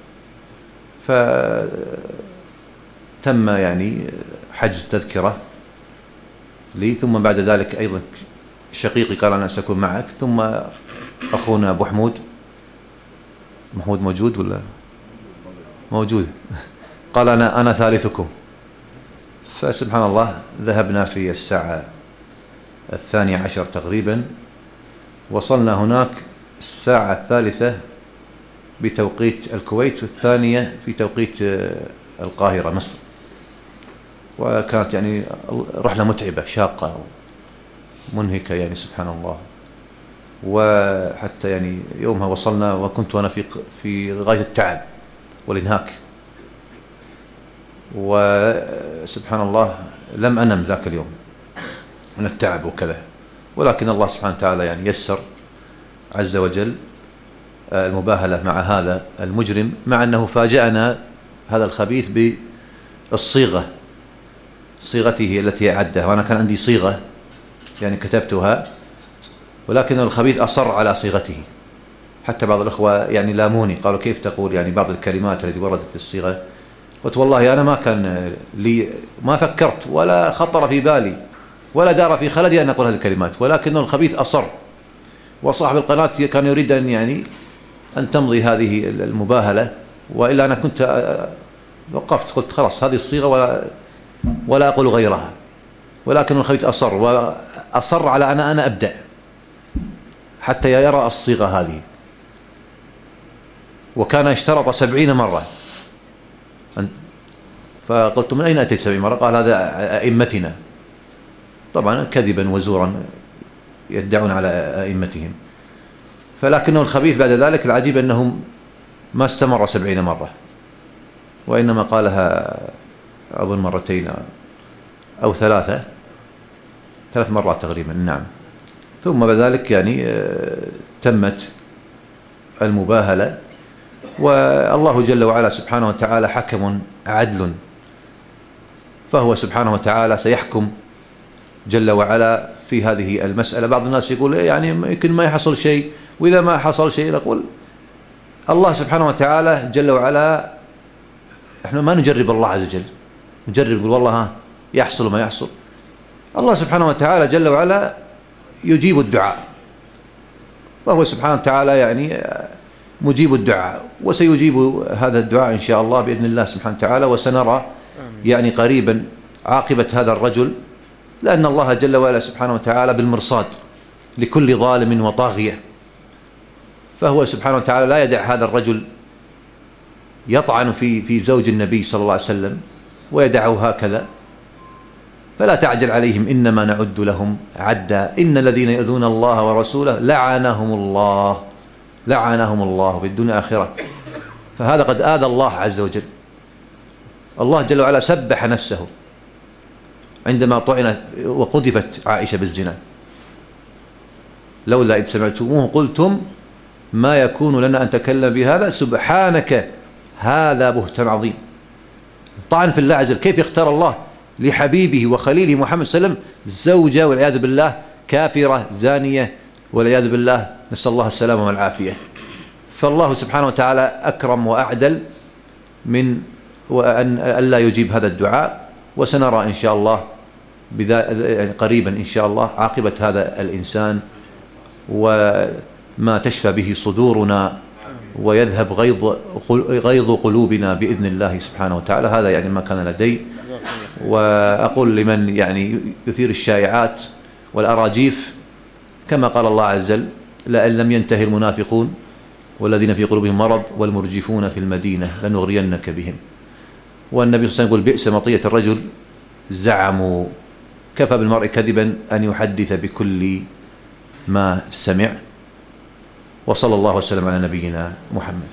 فتم يعني حجز تذكرة لي، ثم بعد ذلك أيضا شقيقي قال أنا سأكون معك، ثم أخونا أبو محمود موجود ولا موجود؟ قال أنا ثالثكم. فسبحان الله ذهبنا في الساعة 12 تقريبا، وصلنا هناك الساعة 3 بتوقيت الكويت، والثانية في توقيت القاهرة مصر. وكانت يعني رحلة متعبة شاقة منهكة يعني سبحان الله. وحتى يعني يومها وصلنا وكنت أنا في غاية التعب والإنهاك، وسبحان الله لم أنم ذاك اليوم من التعب وكذا. ولكن الله سبحانه وتعالى يعني يسر عز وجل المباهلة مع هذا المجرم، مع أنه فاجأنا هذا الخبيث بالصيغته التي أعدها. وأنا كان عندي صيغة يعني كتبتها، ولكن الخبيث أصر على صيغته. حتى بعض الأخوة يعني لاموني، قالوا كيف تقول يعني بعض الكلمات التي وردت في الصيغة. قلت والله أنا ما كان لي، ما فكرت ولا خطر في بالي ولا دار في خلدي أن أقول هذه الكلمات، ولكن الخبيث أصر. وصاحب القناة كان يريد أن تمضي هذه المباهلة، وإلا أنا كنت وقفت، قلت خلاص هذه الصيغة ولا أقول غيرها. ولكن الخبيث أصر على أنا أبدأ حتى يرى الصيغة هذه. وكان اشترط 70 مرة. فقلت من أين أتيت 70 مرة؟ قال هذا أئمتنا. طبعا كذبا وزورا يدعون على أئمتهم. فلكنه الخبيث بعد ذلك العجيب أنه ما استمر 70 مرة، وإنما قالها أظن مرتين أو 3 مرات تقريبا. نعم. ثم بعد ذلك يعني تمت المباهلة، والله جل وعلا سبحانه وتعالى حكم عدل، فهو سبحانه وتعالى سيحكم جل وعلا في هذه المسألة. بعض الناس يقول يعني يمكن ما يحصل شيء، وإذا ما حصل شيء نقول الله سبحانه وتعالى جل وعلا، احنا ما نجرب الله عز وجل، نجرب نقول والله يحصل وما يحصل. الله سبحانه وتعالى جل وعلا يجيب الدعاء، وهو سبحانه وتعالى يعني مجيب الدعاء، وسيجيب هذا الدعاء إن شاء الله بإذن الله سبحانه وتعالى. وسنرى يعني قريبا عاقبة هذا الرجل، لأن الله جل وعلا سبحانه وتعالى بالمرصاد لكل ظالم وطاغية. فهو سبحانه وتعالى لا يدع هذا الرجل يطعن في زوج النبي صلى الله عليه وسلم ويدعه هكذا. فلا تعجل عليهم، إنما نعد لهم عدا، إن الذين يؤذون الله ورسوله لعنهم الله لعنهم الله في الدنيا والآخرة. فهذا قد آذى الله عز وجل. الله جل وعلا سبح نفسه عندما طعنت وقذفت عائشة بالزنا: لولا إذ سمعتموه قلتم ما يكون لنا أن نتكلم بهذا سبحانك هذا بهتان عظيم. طعن في الله عز وجل. كيف اختار الله لحبيبه وخليله محمد صلى الله عليه وسلم زوجة والعياذ بالله كافرة زانية والعياذ بالله، نسأل الله السلامة والعافية. فالله سبحانه وتعالى أكرم وأعدل من وأن ألا يجيب هذا الدعاء. وسنرى إن شاء الله يعني قريبا إن شاء الله عاقبة هذا الإنسان وما تشفى به صدورنا ويذهب غيظ قلوبنا بإذن الله سبحانه وتعالى. هذا يعني ما كان لدي. وأقول لمن يعني يثير الشائعات والأراجيف كما قال الله عز وجل: لئن لم ينتهي المنافقون والذين في قلوبهم مرض والمرجفون في المدينة لنغرينك بهم. والنبي صلى الله عليه وسلم يقول: بئس مطية الرجل زعموا. كفى بالمرء كذبا أن يحدث بكل ما سمع. وصلى الله وسلم على نبينا محمد.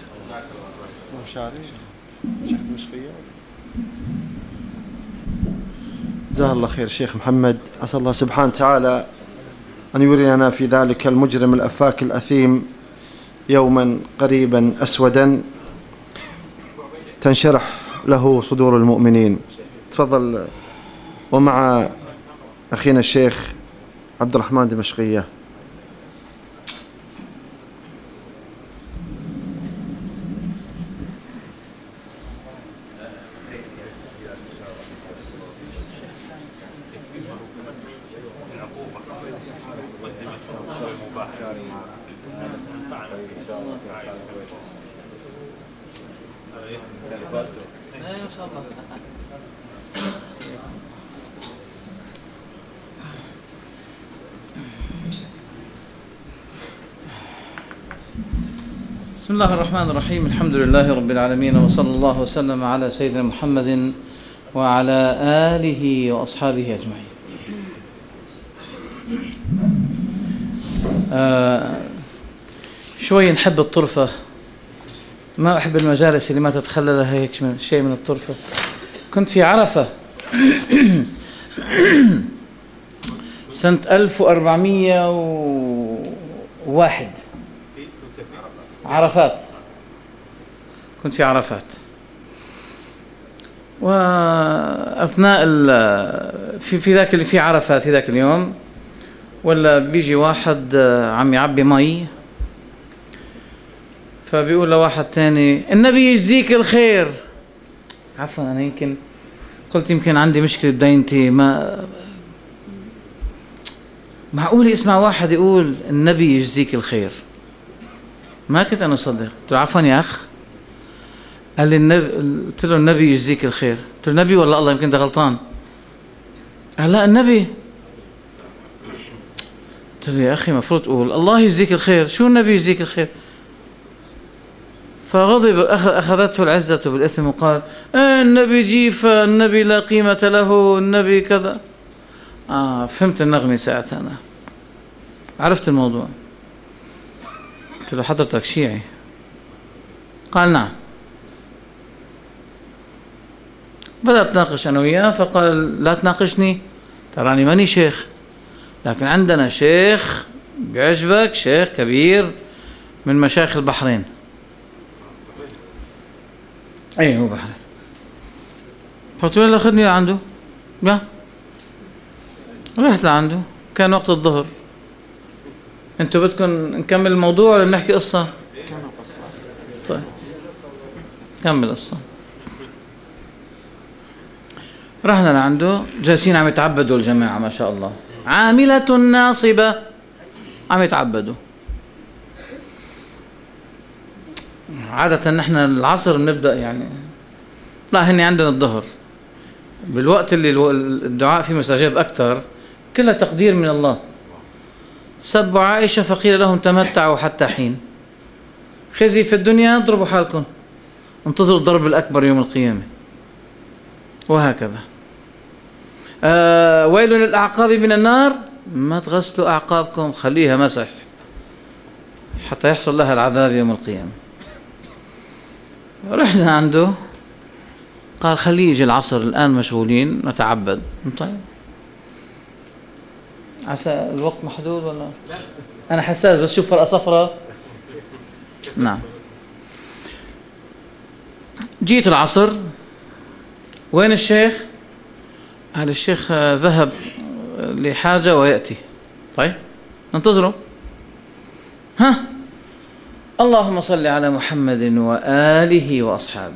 جزاه الله خير شيخ محمد. أسأل الله سبحانه وتعالى أن يرينا في ذلك المجرم الأفاك الأثيم يوما قريبا أسودا تنشرح له صدور المؤمنين. تفضل. ومع أخينا الشيخ عبد الرحمن دمشقية. بسم الله الرحمن الرحيم. الحمد لله رب العالمين، وصلى الله وسلم على سيدنا محمد وعلى آله وأصحابه أجمعين. شوي نحب الطرفة، ما أحب المجالس اللي ما تتخللها هيك شيء من الطرفة. كنت في عرفة سنة 1401 عرفات. كنت في عرفات، وأثناء في ذاك اللي في عرفات في ذاك اليوم، ولا بيجي واحد عم يعبي مي، فبيقول لواحد تاني: النبي يجزيك الخير. عفوا أنا يمكن قلت يمكن عندي مشكلة بدينتي، ما معقول اسمع واحد يقول النبي يجزيك الخير. ما كنت أنا أصدق. قلت له: عفوا يا أخ. قال لي النبي. قلت له: النبي يجزيك الخير. قلت له: النبي ولا الله؟ يمكن ده غلطان. قال: لا النبي. قلت له: يا أخي مفروض تقول الله يجزيك الخير، شو النبي يجزيك الخير؟ فغضب، أخذته العزة بالإثم وقال: النبي جيفة، النبي لا قيمة له، النبي كذا. فهمت النغمة ساعتها، أنا عرفت الموضوع. قلت له: حضرتك شيعي؟ قال: نعم. بدأت أتناقش أنا وياه، فقال: لا تناقشني، تراني ماني شيخ، لكن عندنا شيخ بيعجبك، شيخ كبير من مشايخ البحرين. أي هو بحرين. فقلت له: أخذني لعنده. لا، رحت لعنده، كان وقت الظهر. انتوا بدكم نكمل الموضوع ولا نحكي قصة؟ طيب كمل قصة. رحنا لعنده، جالسين عم يتعبدوا الجماعة ما شاء الله، عاملة ناصبة، عم يتعبدوا. عادة نحن العصر بنبدأ يعني، لا هني عندنا الظهر، بالوقت اللي الدعاء فيه مستجاب أكثر، كلها تقدير من الله. سبوا عائشة فقيل لهم تمتعوا حتى حين، خزي في الدنيا اضربوا حالكم، انتظروا الضرب الأكبر يوم القيامة. وهكذا. ويل للأعقاب من النار، ما تغسلوا أعقابكم، خليها مسح، حتى يحصل لها العذاب يوم القيامة. رحنا عنده، قال خليه يجي العصر، الآن مشغولين نتعبد. طيب عسى الوقت محدود ولا لا؟ أنا حساس بس شوف فرقة صفرة. نعم. جيت العصر، وين الشيخ؟ قال الشيخ ذهب لحاجة ويأتي. طيب ننتظره. ها، اللهم صل على محمد وآله وأصحابه.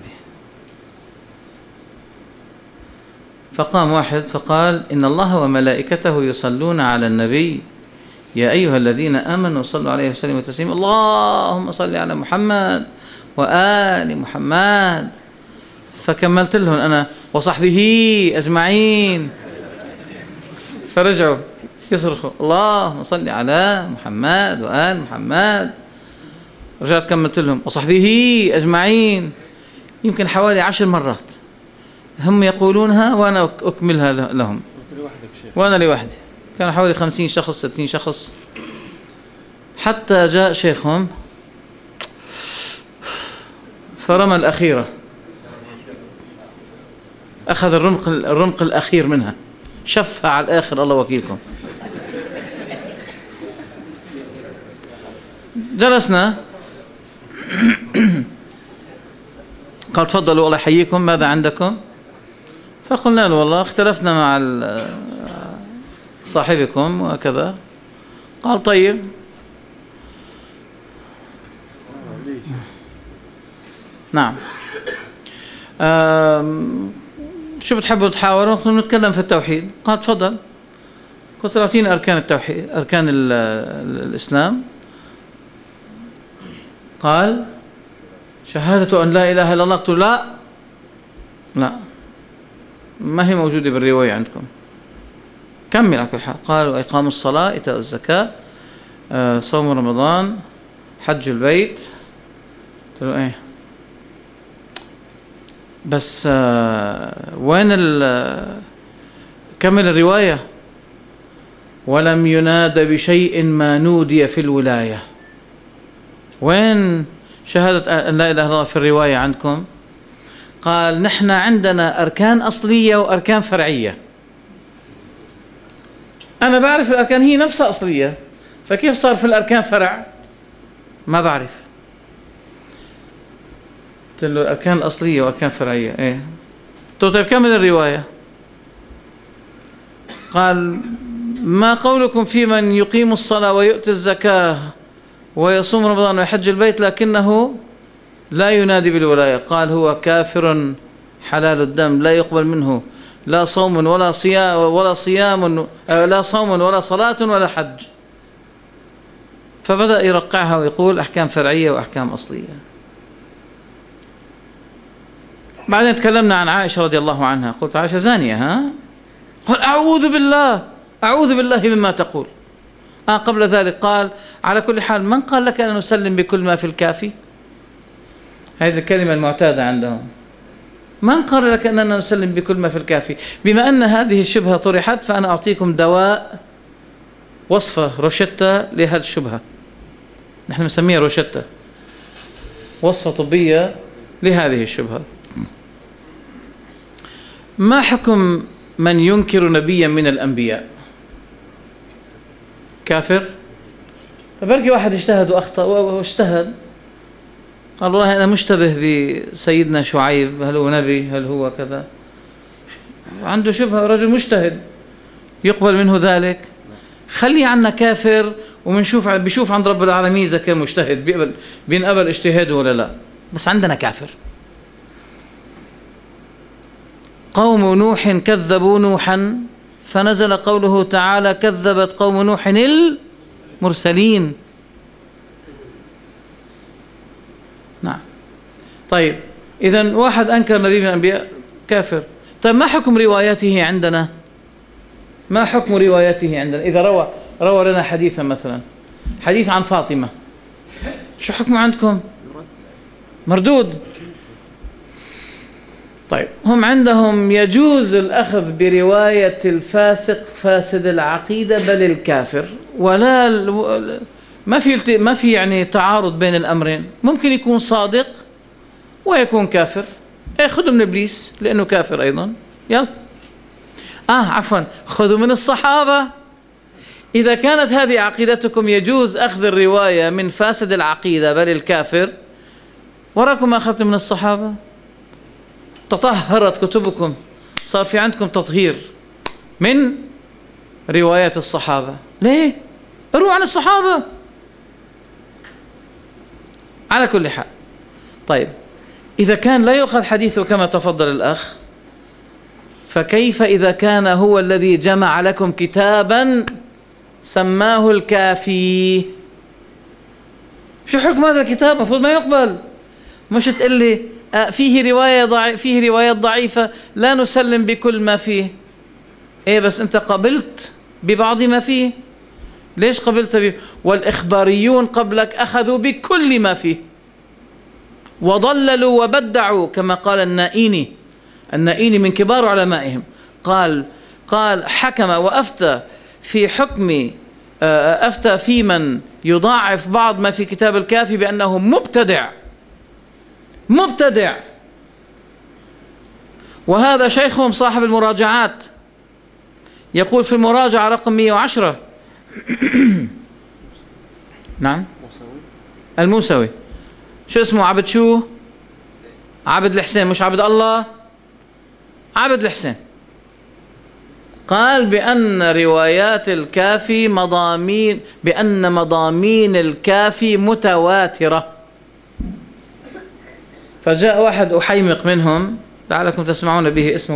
فقام واحد فقال إن الله وملائكته يصلون على النبي يا أيها الذين آمنوا صلوا عليه وسلموا تسليما اللهم صل على محمد وآل محمد. فكملت لهم أنا وصحبه أجمعين، فرجعوا يصرخوا اللهم صل على محمد وآل محمد. رجعت كملت لهم وصحبه أجمعين، يمكن حوالي 10 مرات هم يقولونها وأنا أكملها لهم، وأنا لوحدي. كان حوالي 50 شخص 60 شخص، حتى جاء شيخهم فرمى الأخيرة، أخذ الرمق الأخير منها، شفها على الآخر الله وكيلكم. جلسنا، قال تفضلوا الله يحييكم ماذا عندكم؟ فقلنا له والله اختلفنا مع صاحبكم وكذا. قال طيب نعم شو بتحبوا تحاوروا؟ قلنا نتكلم في التوحيد. قال تفضل. قلت له اعطيني أركان التوحيد، أركان الإسلام. قال شهادة أن لا إله إلا الله. قلت له لا ما هي موجودة بالرواية عندكم، كمل على كل حال. قالوا إقام الصلاة، إيتاء الزكاة، صوم رمضان، حج البيت. قلت له إيه بس وين كمل الرواية. ولم يناد بشيء ما نودي في الولاية. وين شهادة أن لا إله إلا الله في الرواية عندكم؟ قال نحن عندنا أركان أصلية وأركان فرعية. أنا بعرف الأركان هي نفسها أصلية، فكيف صار في الأركان فرع؟ ما بعرف. قلت له الأركان الأصلية وأركان فرعية إيه؟ طيب كمل الرواية. قال ما قولكم في من يقيم الصلاة ويؤتي الزكاة ويصوم رمضان ويحج البيت لكنه لا ينادي بالولاية؟ قال هو كافر حلال الدم لا يقبل منه لا صوم ولا صيام لا صوم ولا صلاة ولا حج. فبدأ يرقعها ويقول أحكام فرعية وأحكام أصلية. بعدين تكلمنا عن عائشة رضي الله عنها. قلت عائشة زانية ها؟ قال أعوذ بالله مما تقول. قبل ذلك قال على كل حال من قال لك أن نسلم بكل ما في الكافي؟ هذه الكلمة المعتادة عندهم. من قال لك أننا نسلم بكل ما في الكافي؟ بما أن هذه الشبهة طرحت فأنا أعطيكم دواء، وصفة روشتة لهذه الشبهة. نحن نسميها روشتة، وصفة طبية لهذه الشبهة. ما حكم من ينكر نبيا من الأنبياء؟ كافر؟ فبركي واحد اجتهد وأخطأ واجتهد قال والله أنا مشتبه بسيدنا شعيب، هل هو نبي هل هو كذا، عنده شبهة، رجل مجتهد يقبل منه ذلك. خلي عنا كافر بيشوف عند رب العالمين إذا كان مجتهد بينقبل اجتهاده ولا لا. بس عندنا كافر. قوم نوح كذبوا نوحا فنزل قوله تعالى كذبت قوم نوح المرسلين. نعم. طيب إذن واحد أنكر نبي من الأنبياء كافر. طيب ما حكم رواياته عندنا؟ ما حكم رواياته عندنا؟ إذا روى لنا حديثا مثلا حديث عن فاطمة، شو حكمه عندكم؟ مردود. طيب هم عندهم يجوز الأخذ برواية الفاسق فاسد العقيدة بل الكافر، ولا ما في يعني تعارض بين الأمرين. ممكن يكون صادق ويكون كافر، خذوا من إبليس لأنه كافر أيضا. يلا عفوا، خذوا من الصحابة. إذا كانت هذه عقيدتكم يجوز أخذ الرواية من فاسد العقيدة بل الكافر، وراكم ما أخذتم من الصحابة. تطهرت كتبكم، صار في عندكم تطهير من روايات الصحابة. ليه؟ اروح عن الصحابة. على كل حال، طيب إذا كان لا يؤخذ حديثه كما تفضل الأخ، فكيف إذا كان هو الذي جمع لكم كتابا سماه الكافي؟ شو حكم هذا الكتاب؟ المفروض ما يقبل. مش تقول لي فيه روايات ضعيفة لا نسلم بكل ما فيه. بس أنت قبلت ببعض ما فيه. ليش قبلت والإخباريون قبلك أخذوا بكل ما فيه وضللوا وبدعوا، كما قال النائيني من كبار علمائهم، قال حكم وأفتى في حكم أفتى في من يضاعف بعض ما في كتاب الكافي بأنه مبتدع. وهذا شيخهم صاحب المراجعات يقول في المراجعة رقم 110 نعم الموسوي، شو اسمه؟ عبد الحسين، مش عبد الله، عبد الحسين. قال بأن روايات الكافي بأن مضامين الكافي متواترة. فجاء واحد أحيمق منهم لعلكم تسمعون به، اسمه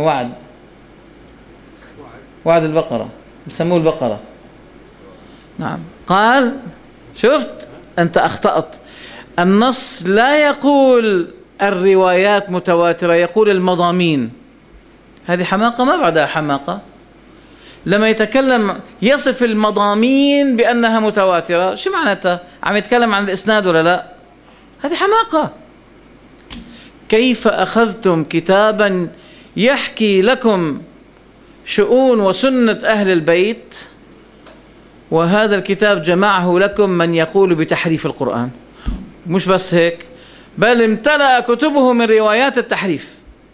وعد البقرة، يسموه البقرة. نعم، قال شفت أنت أخطأت، النص لا يقول الروايات متواترة، يقول المضامين. هذه حماقة ما بعدها حماقة. لما يتكلم يصف المضامين بأنها متواترة، شو معناتها؟ عم يتكلم عن الإسناد ولا لا؟ هذه حماقة. كيف أخذتم كتابا يحكي لكم شؤون وسنة أهل البيت، وهذا الكتاب جمعه لكم من يقول بتحريف القرآن؟ مش بس هيك، بل امتلأ كتبه من روايات التحريف،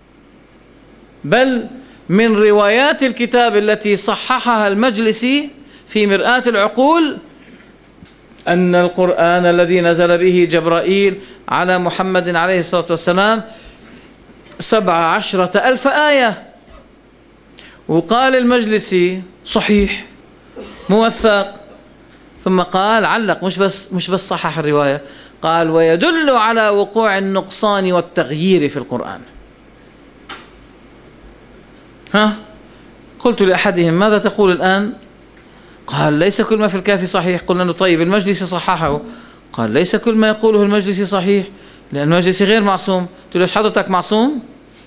بل من روايات الكتاب التي صححها المجلسي في مرآة العقول أن القرآن الذي نزل به جبرائيل على محمد عليه الصلاة والسلام 17,000 آية. وقال المجلسي صحيح موثق، ثم قال علق، مش بس صحح الرواية، قال ويدل على وقوع النقصان والتغيير في القرآن. قلت لأحدهم ماذا تقول الآن؟ قال ليس كل ما في الكافي صحيح. قلنا له طيب المجلس صححه. قال ليس كل ما يقوله المجلس صحيح، لأن المجلس غير معصوم. قلت له ليش حضرتك معصوم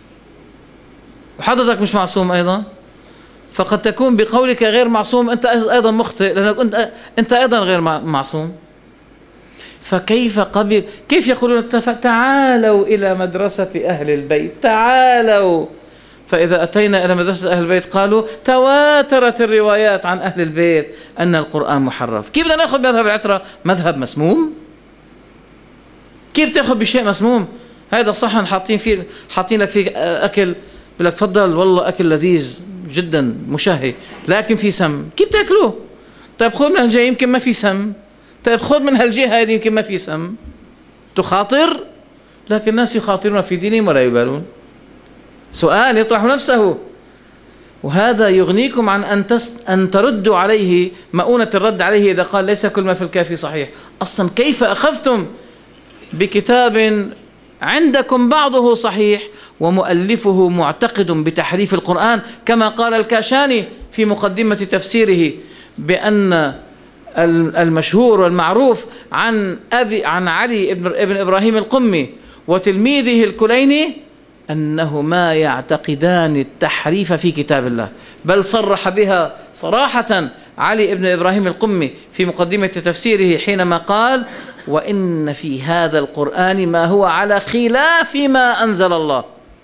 وحضرتك مش معصوم أيضا؟ فقد تكون بقولك غير معصوم أنت أيضا مخطئ، لأنك أنت أيضا غير معصوم. فكيف كيف يقولون تعالوا إلى مدرسة أهل البيت، تعالوا. فإذا أتينا إلى مدرسة أهل البيت قالوا تواترت الروايات عن أهل البيت أن القرآن محرف. كيف بدنا نأخذ مذهب العترة؟ مذهب مسموم؟ كيف تأخذ بشيء مسموم؟ هذا صحن حاطين لك فيه أكل، بقول لك تفضل والله أكل لذيذ جدا مشهي لكن في سم، كيف تأكله؟ طيب خذ من هالجهة يمكن ما في سم، طيب خذ من هالجهة هذه يمكن ما في سم. تخاطر، لكن الناس يخاطرون في دينهم ولا يبالون. سؤال يطرح نفسه، وهذا يغنيكم عن أن تردوا عليه مؤونة الرد عليه إذا قال ليس كل ما في الكافي صحيح. أصلا كيف أخذتم بكتاب عندكم بعضه صحيح ومؤلفه معتقد بتحريف القرآن، كما قال الكاشاني في مقدمة تفسيره بأن المشهور والمعروف عن علي ابن إبراهيم القمي وتلميذه الكليني أنهما يعتقدان التحريف في كتاب الله، بل صرح بها صراحة علي ابن إبراهيم القمي في مقدمة تفسيره حينما قال وإن في هذا القرآن ما هو على خلاف ما أنزل الله.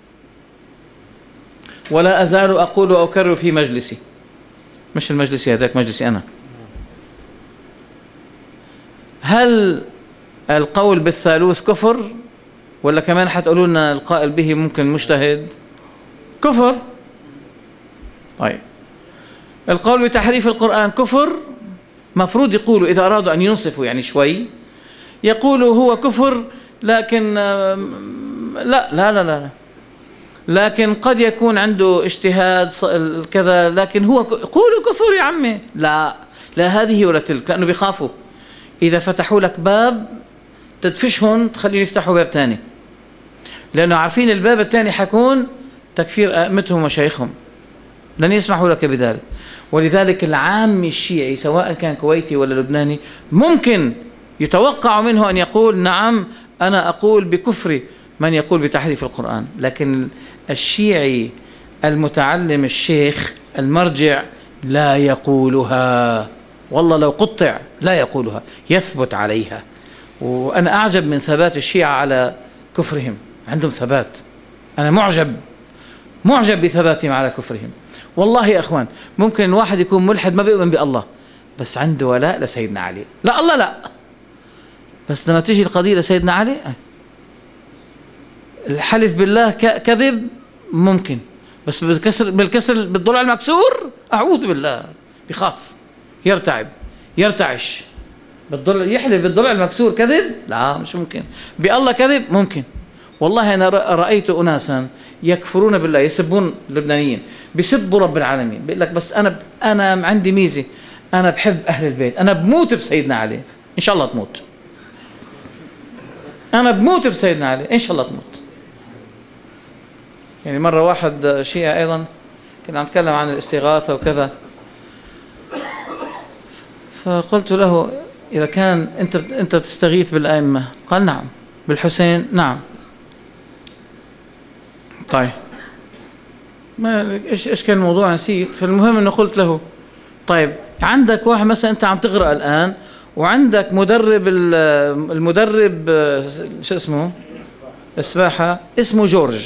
ولا أزال أقول وأكرر في مجلسي، مش المجلس هذاك، مجلسي أنا، هل القول بالثالوث كفر ولا كمان حتقولوا لنا القائل به ممكن مجتهد؟ كفر. طيب القول بتحريف القرآن كفر. مفروض يقولوا إذا أرادوا أن ينصفوا يعني شوي يقولوا هو كفر، لكن لا لا لا لا، لكن قد يكون عنده اجتهاد كذا، لكن هو قولوا كفر يا عمي. لا لا هذه ولا تلك، لأنه بيخافوا إذا فتحوا لك باب تدفشهم تخليهم يفتحوا باب تاني، لأنه عارفين الباب الثاني حيكون تكفير أئمتهم ومشايخهم، لن يسمحوا لك بذلك. ولذلك العام الشيعي سواء كان كويتي ولا لبناني ممكن يتوقع منه أن يقول نعم أنا أقول بكفر من يقول بتحريف القرآن، لكن الشيعي المتعلم الشيخ المرجع لا يقولها، والله لو قطع لا يقولها، يثبت عليها. وأنا أعجب من ثبات الشيعة على كفرهم، عندهم ثبات، أنا معجب بثباتهم على كفرهم. والله يا أخوان ممكن الواحد يكون ملحد ما بيؤمن بالله بس عنده ولاء لسيدنا علي، لا الله لا، بس لما تيجي القضية لسيدنا علي الحلف بالله كذب ممكن، بس بالكسر بالضلع المكسور أعوذ بالله، بخاف، يرتعب، يرتعش. بالضلع يحلف بالضلع المكسور كذب؟ لا مش ممكن. بالله كذب ممكن. والله أنا رأيت أناسا يكفرون بالله، يسبون اللبنانيين، بيسبوا رب العالمين، بيقول لك بس أنا عندي ميزة، أنا بحب أهل البيت، أنا بموت بسيدنا علي، إن شاء الله تموت. أنا بموت بسيدنا علي، إن شاء الله تموت. يعني مرة واحد شيعي أيضا كنا عم نتكلم عن الاستغاثة وكذا، فقلت له إذا كان أنت تستغيث بالأئمة، قال نعم. بالحسين نعم. طيب ما إيش كان الموضوع نسيت. فالمهم إنه قلت له طيب عندك واحد مثلا أنت عم تغرق الآن وعندك المدرب شو اسمه السباحة اسمه جورج،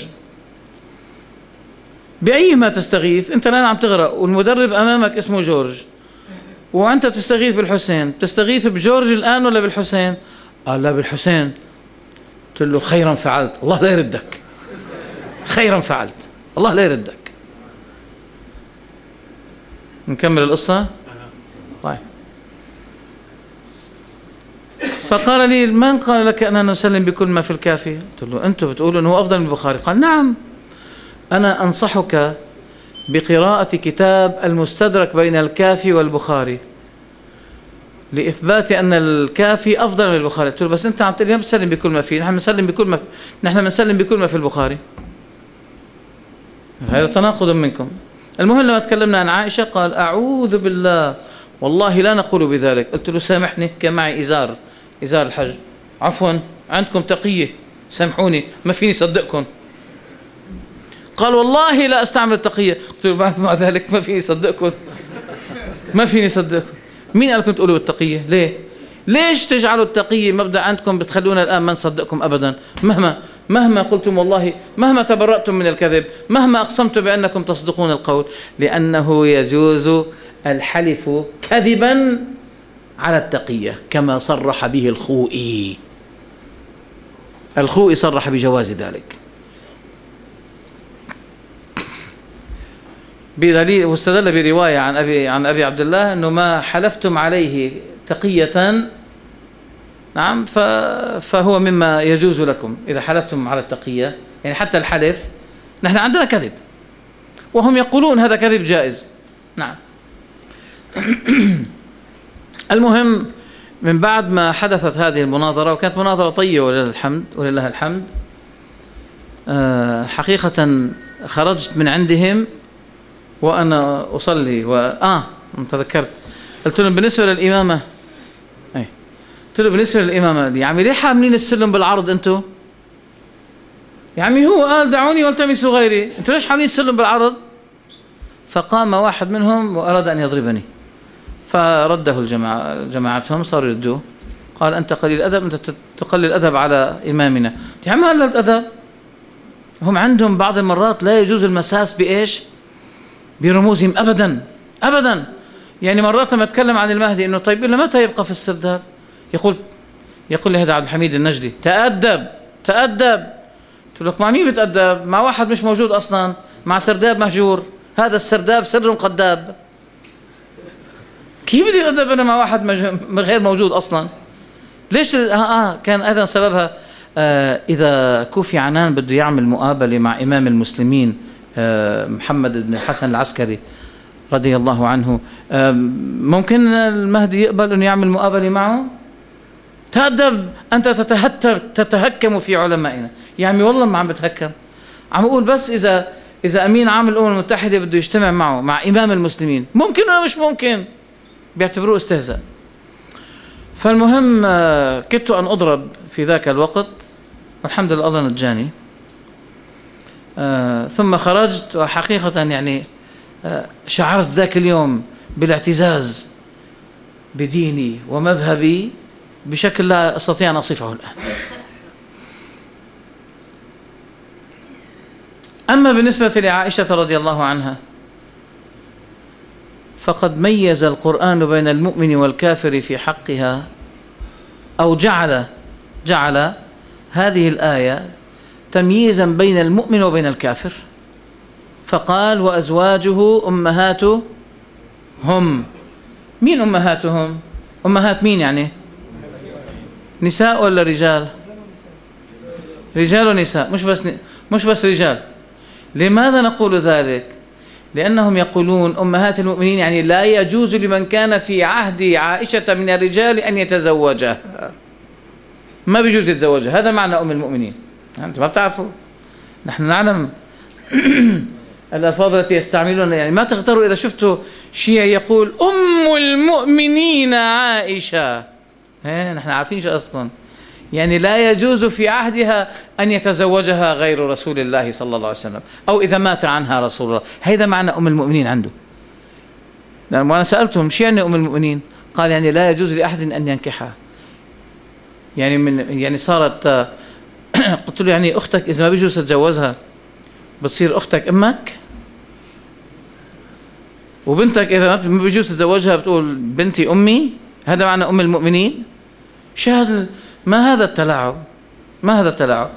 بأي ما تستغيث؟ أنت الآن عم تغرق والمدرب أمامك اسمه جورج وأنت بتستغيث بالحسين، تستغيث بجورج الآن ولا بالحسين؟ قال لا بالحسين. قلت له خيرا فعلت، الله لا يردك، خيرا فعلت، الله لا يردك. نكمل القصة. طيب فقال لي من قال لك أننا نسلم بكل ما في الكافي؟ قلت له أنتم بتقولوا أنه أفضل من البخاري. قال نعم، أنا أنصحك بقراءة كتاب المستدرك بين الكافي والبخاري لإثبات أن الكافي أفضل من البخاري. قلت له بس أنت عم تقول لي بتسلم بكل ما فيه، نحن بنسلم بكل ما في البخاري، هذا تناقض منكم. المهم لما تكلمنا عن عائشة قال أعوذ بالله والله لا نقول بذلك. قلت له سامحني، كان معي إزار الحج، عفوا عندكم تقية سامحوني ما فيني صدقكم. قال والله لا أستعمل التقية. قلت له مع ذلك ما فيني صدقكم، ما فيني صدقكم. مين قال لكم تقولوا التقية؟ ليه؟ ليش تجعلوا التقية مبدأ عندكم بتخلونا الآن ما نصدقكم أبدا؟ مهما قلتم والله، مهما تبرأتم من الكذب، مهما أقسمتم بأنكم تصدقون القول، لأنه يجوز الحلف كذبا على التقية كما صرح به الخوئي صرح بجواز ذلك بدليل، واستدل برواية عن أبي عبد الله أنه ما حلفتم عليه تقية نعم فهو مما يجوز لكم إذا حلفتم على التقية، يعني حتى الحلف نحن عندنا كذب وهم يقولون هذا كذب جائز. نعم. المهم من بعد ما حدثت هذه المناظرة، وكانت مناظرة طيبة ولله الحمد، حقيقة خرجت من عندهم وأنا أصلي تذكرت قلت لهم بالنسبة للإمامة يا عمي ليه حاملين السلم بالعرض أنتوا؟ يا عمي هو قال دعوني والتمسوا غيري، أنتوا ليش حاملين السلم بالعرض؟ فقام واحد منهم وأراد أن يضربني فرده جماعتهم صاروا يردوه، قال أنت قليل الأدب، أنت تقلل الأدب على إمامنا. يا عمي قلل الأدب، هم عندهم بعض المرات لا يجوز المساس بإيش؟ برموزهم أبدا. يعني مرات لما أتكلم عن المهدي إنه طيب إلا متى يبقى في السرداب؟ يقول يقول لي هذا عبد الحميد النجدي تأدب تأدب. قلت لك مع مين بتأدب؟ مع واحد مش موجود أصلا، مع سرداب مهجور. هذا السرداب سر قداب. كيف بدي أتأدب أنا مع واحد غير موجود أصلا؟ ليش؟ كان أيضا سببها إذا كوفي عنان بده يعمل مقابلة مع إمام المسلمين محمد بن الحسن العسكري رضي الله عنه، ممكن المهدي يقبل أن يعمل مقابلة معه؟ تأدب، أنت تتهكم في علمائنا. يا عمي والله ما عم بتهكم، عم أقول بس إذا أمين عام الأمم المتحدة بده يجتمع معه مع إمام المسلمين، ممكن ولا مش ممكن؟ بيعتبروه استهزاء. فالمهم كدت أن أضرب في ذاك الوقت، والحمد لله الله نجاني. ثم خرجت، وحقيقة يعني شعرت ذاك اليوم بالاعتزاز بديني ومذهبي بشكل لا أستطيع أن أصفه الآن. أما بالنسبة لعائشة رضي الله عنها، فقد ميز القرآن بين المؤمن والكافر في حقها، أو جعل هذه الآية تمييزا بين المؤمن وبين الكافر، فقال وأزواجه أمهاتهم. مين أمهاتهم؟ أمهات مين يعني؟ نساء ولا رجال؟ رجال ونساء، مش بس رجال. لماذا نقول ذلك؟ لأنهم يقولون أمهات المؤمنين يعني لا يجوز لمن كان في عهد عائشة من الرجال أن يتزوجها، ما بيجوز يتزوجها. هذا معنى أم المؤمنين. أنتم ما بتعرفوا، نحن نعلم الألفاظ التي يستعملون. يعني ما تغتروا إذا شفتوا شيعي يقول أم المؤمنين عائشة، نحن عارفين شو قصدكم. يعني لا يجوز في عهدها أن يتزوجها غير رسول الله صلى الله عليه وسلم، أو إذا مات عنها رسول الله. هذا معنى أم المؤمنين عنده. وأنا سألتهم شو يعني أم المؤمنين؟ قال يعني لا يجوز لأحد أن ينكحها. يعني صارت قلت له يعني أختك إذا ما بيجوز تتجوزها بتصير أختك أمك، وبنتك إذا ما بيجوز تتزوجها بتقول بنتي أمي. هذا معنى أم المؤمنين؟ ما هذا التلاعب.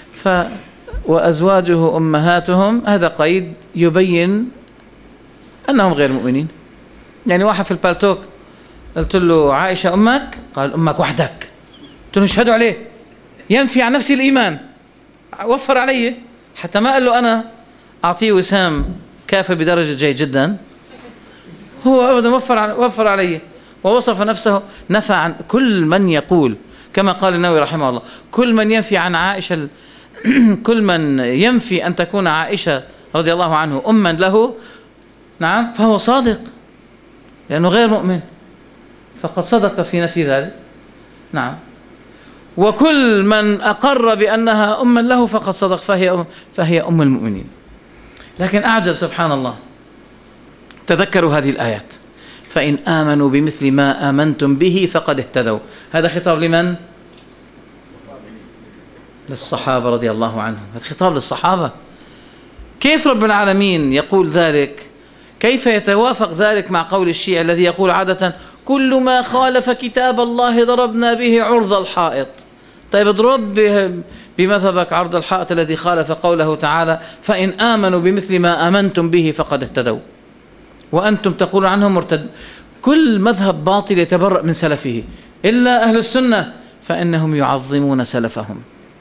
وأزواجه أمهاتهم، هذا قيد يبين أنهم غير مؤمنين. يعني واحد في البالتوك قلت له عائشة أمك؟ قال أمك وحدك. قلت له اشهدوا عليه، ينفي عن نفسي الإيمان. وفر علي حتى ما قال له أنا أعطيه وسام كافر بدرجة جيد جدا، هو أبدا وفر علي ووصف نفسه، نفى عن كل من يقول كما قال النووي رحمه الله، كل من ينفي عن عائشة كل من ينفي أن تكون عائشة رضي الله عنه أما له، نعم، فهو صادق لأنه غير مؤمن، فقد صدق في نفي ذلك. نعم. وكل من أقر بأنها أما له فقد صدق، فهي أم المؤمنين. لكن أعجب سبحان الله، تذكروا هذه الآيات: فإن آمنوا بمثل ما آمنتم به فقد اهتدوا. هذا خطاب لمن؟ للصحابة رضي الله عنهم. هذا خطاب للصحابة. كيف رب العالمين يقول ذلك؟ كيف يتوافق ذلك مع قول الشيعي الذي يقول عادة كل ما خالف كتاب الله ضربنا به عرض الحائط؟ طيب اضرب بمذهبك عرض الحائط الذي خالف قوله تعالى فإن آمنوا بمثل ما آمنتم به فقد اهتدوا، وأنتم تقولون عنهم مرتد. كل مذهب باطل يتبرأ من سلفه إلا أهل السنة فإنهم يعظمون سلفهم.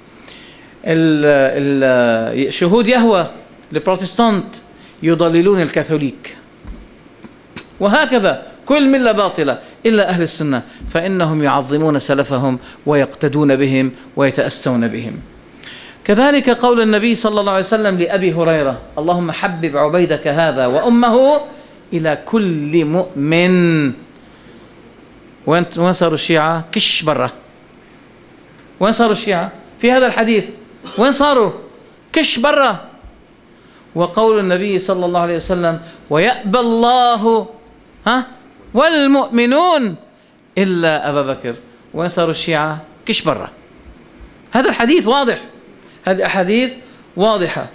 شهود يهوى البروتستانت يضللون الكاثوليك، وهكذا كل ملة باطلة إلا أهل السنة فإنهم يعظمون سلفهم ويقتدون بهم ويتأسون بهم. كذلك قول النبي صلى الله عليه وسلم لأبي هريرة: اللهم حبب عبيدك هذا وأمه إلى كل مؤمن. وين صاروا الشيعة؟ كش برا. وين صاروا الشيعة في هذا الحديث؟ وين صاروا؟ كش برا. وقول النبي صلى الله عليه وسلم: ويأبى الله والمؤمنون إلا أبا بكر. وين صاروا الشيعة؟ كش برا. هذا الحديث واضح، هذه أحاديث واضحة.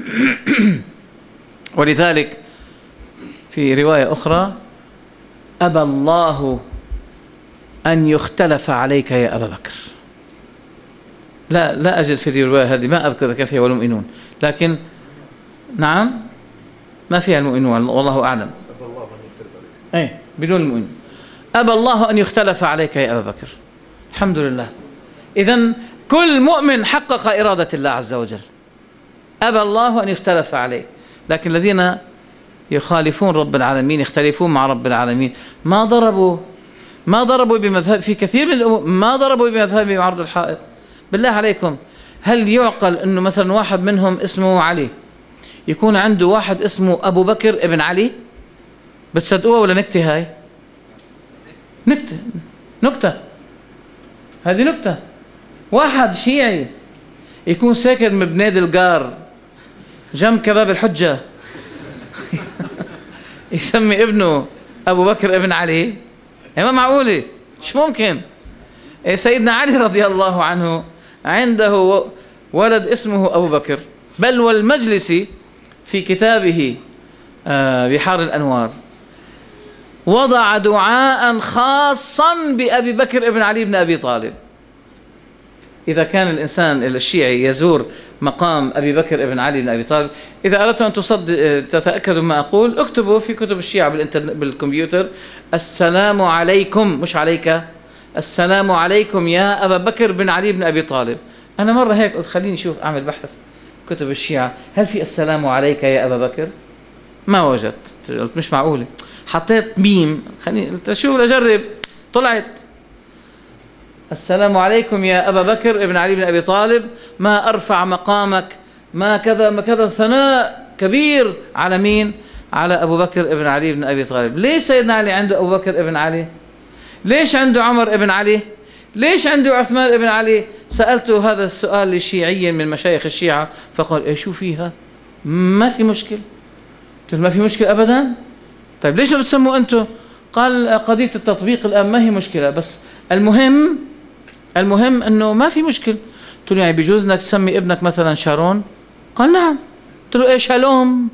ولذلك في رواية أخرى: أبى الله أن يختلف عليك يا أبا بكر. لا أجد في الرواية هذه، ما أذكر كيف هي والمؤمنون، لكن نعم ما فيها المؤمنون والله أعلم. أي بدون المؤمن. أبى الله أن يختلف عليك يا أبا بكر. الحمد لله. إذن كل مؤمن حقق إرادة الله عز وجل. أبى الله أن يختلف عليه. لكن الذين يخالفون رب العالمين، يختلفون مع رب العالمين، ما ضربوا بمذهب في كثير من الأمور، ما ضربوا بمذهبهم عرض الحائط. بالله عليكم، هل يعقل أنه مثلا واحد منهم اسمه علي يكون عنده واحد اسمه أبو بكر ابن علي؟ بتصدقوها ولا نكتة؟ هاي نكتة هذه نكتة. واحد شيعي يكون ساكن ببنيد القار جنب كباب الحجة يسمي ابنه أبو بكر ابن علي؟ ما معقولة، مش ممكن. سيدنا علي رضي الله عنه عنده ولد اسمه أبو بكر، بل والمجلسي في كتابه بحار الأنوار وضع دعاء خاصا بأبي بكر ابن علي بن أبي طالب. إذا كان الإنسان الشيعي يزور مقام أبي بكر ابن علي بن أبي طالب، إذا أردت أن تتأكدوا ما أقول، اكتبوا في كتب الشيعة بالكمبيوتر السلام عليكم، مش عليك، السلام عليكم يا أبا بكر بن علي بن أبي طالب. أنا مرة هيك قلت خليني أشوف، أعمل بحث كتب الشيعة، هل في السلام عليك يا أبا بكر؟ ما وجدت. قلت مش معقولة. حطيت ميم، خليني أشوف أجرب، طلعت السلام عليكم يا أبا بكر ابن علي بن أبي طالب، ما أرفع مقامك، ما كذا ما كذا، ثناء كبير على مين؟ على أبو بكر ابن علي بن أبي طالب. ليش سيدنا علي عنده أبو بكر ابن علي؟ ليش عنده عمر ابن علي؟ ليش عنده عثمان ابن علي؟ سألته هذا السؤال لشيعي من مشايخ الشيعة فقال إيه شو فيها؟ ما في مشكل. قلت ما في مشكل أبدا. طيب ليش ما بتسموا أنتم؟ قال قضية التطبيق الآن ما هي مشكلة، بس المهم أنه ما في مشكل. قلت له يعني بيجوز أنك تسمي ابنك مثلا شارون؟ قال نعم. قلت له إيه شالوم؟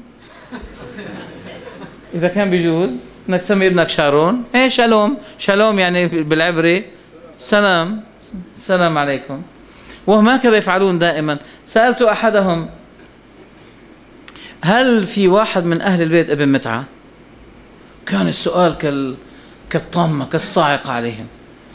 إذا كان بيجوز أنك تسمي ابنك شارون، إيه شالوم؟ شالوم يعني بالعبري السلام عليكم. وهم هكذا يفعلون دائما. سألت أحدهم هل في واحد من أهل البيت ابن متعة؟ كان السؤال كالطامة كالصاعقة عليهم.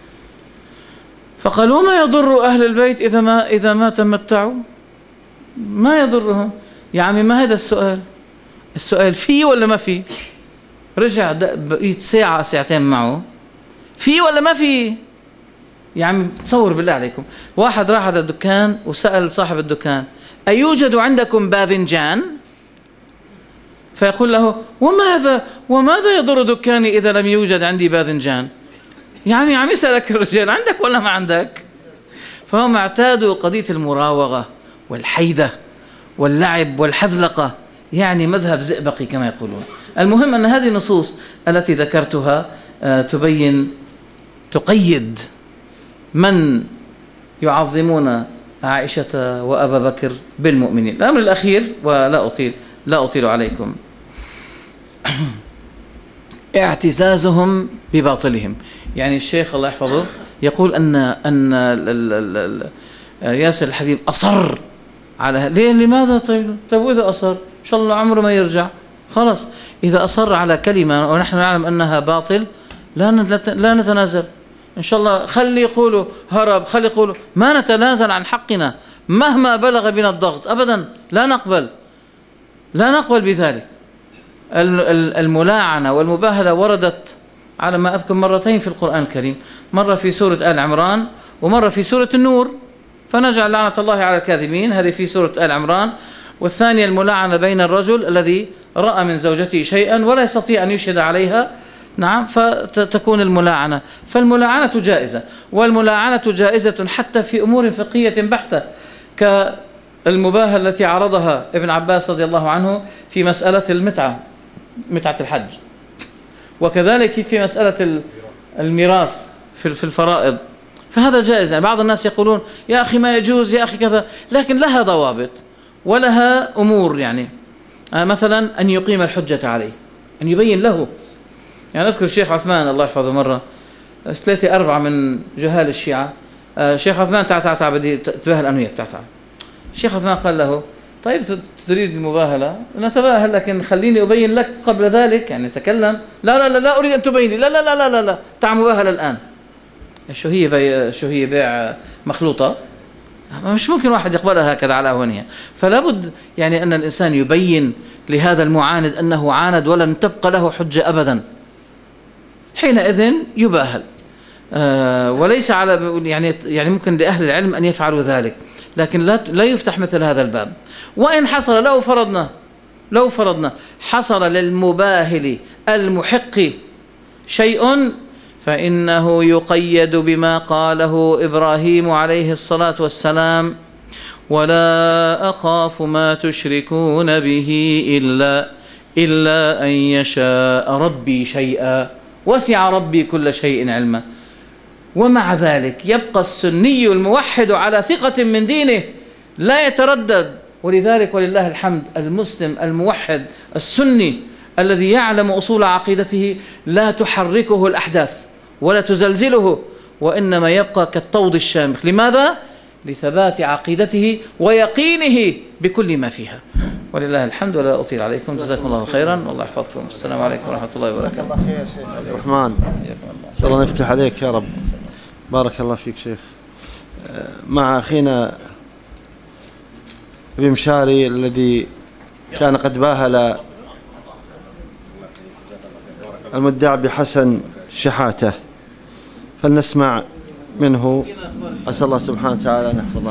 فقالوا ما يضر أهل البيت إذا ما تمتعوا، ما يضرهم. يا عمي ما هذا السؤال فيه ولا ما فيه؟ رجع بقيت ساعتين معه، فيه ولا ما فيه؟ يا عمي تصور بالله عليكم، واحد راح على الدكان وسأل صاحب الدكان أيوجد عندكم باذنجان؟ فيقول له وماذا يضر دكاني إذا لم يوجد عندي باذنجان؟ يعني عم يسألك الرجال عندك ولا ما عندك؟ فهم اعتادوا قضية المراوغة والحيدة واللعب والحذلقة، يعني مذهب زئبقي كما يقولون. المهم أن هذه النصوص التي ذكرتها تقيد من يعظمون عائشة وأبا بكر بالمؤمنين. الأمر الأخير ولا أطيل عليكم، اعتزازهم بباطلهم. يعني الشيخ الله يحفظه يقول أن ياسر الحبيب أصر على ليه؟ لماذا؟ طيب وإذا أصر إن شاء الله عمره ما يرجع، خلاص. إذا أصر على كلمة ونحن نعلم أنها باطل لا نتنازل إن شاء الله. خلي يقولوا هرب، خلي يقولوا، ما نتنازل عن حقنا مهما بلغ بنا الضغط أبدا. لا نقبل بذلك. الملاعنة والمباهلة وردت على ما أذكر مرتين في القرآن الكريم، مرة في سورة آل عمران ومرة في سورة النور، فنجعل لعنة الله على الكاذبين، هذه في سورة آل عمران. والثانية الملاعنة بين الرجل الذي رأى من زوجته شيئا ولا يستطيع أن يشهد عليها، نعم، فتكون الملاعنة. فالملاعنة جائزة، والملاعنة جائزة حتى في أمور فقهية بحتة، كالمباهلة التي عرضها ابن عباس رضي الله عنه في مسألة متعة الحج، وكذلك في مسألة الميراث في الفرائض، فهذا جائز. يعني بعض الناس يقولون يا أخي ما يجوز، يا أخي كذا، لكن لها ضوابط ولها أمور. يعني مثلا أن يقيم الحجة عليه، أن يبين له. يعني أذكر الشيخ عثمان الله يحفظه مرة 3 4 من جهال الشيعة، شيخ عثمان تعال بدي تباهل أنا وياك تعال. الشيخ عثمان قال له طيب تريد المباهلة؟ نتباهل، لكن خليني أبين لك قبل ذلك، يعني تكلم. لا أريد أن تبيني، لا تعال مباهلة الآن. شو هي بيع مخلوطة؟ مش ممكن واحد يقبلها هكذا على أهونها. فلا بد يعني أن الإنسان يبين لهذا المعاند أنه عاند ولن تبقى له حجة أبدا، حينئذ يباهل. وليس على يعني ممكن لأهل العلم أن يفعلوا ذلك، لكن لا يفتح مثل هذا الباب. وإن حصل لو فرضنا حصل للمباهل المحق شيء، فإنه يقيد بما قاله إبراهيم عليه الصلاة والسلام: ولا أخاف ما تشركون به إلا أن يشاء ربي شيئا وسع ربي كل شيء علما. ومع ذلك يبقى السني الموحد على ثقة من دينه لا يتردد. ولذلك ولله الحمد المسلم الموحد السني الذي يعلم أصول عقيدته لا تحركه الأحداث ولا تزلزله، وإنما يبقى كالطود الشامخ. لماذا؟ لثبات عقيدته ويقينه بكل ما فيها. ولله الحمد، ولا أطيل عليكم. جزاكم الله خيرا والله يحفظكم. السلام عليكم ورحمة الله وبركاته. بارك الله خير شيخ عبد الرحمن، صلى الله يفتح عليك يا رب. بارك الله فيك شيخ. مع أخينا ابن مشاري الذي كان قد باهل المدعي بحسن شحاته، فلنسمع منه. أسأل الله سبحانه وتعالى أن يحفظه.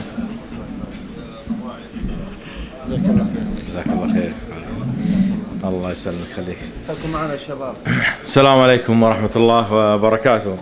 جزاك الله خير. الله يسلمك خليك. خلكم معنا يا شباب. السلام عليكم ورحمة الله وبركاته.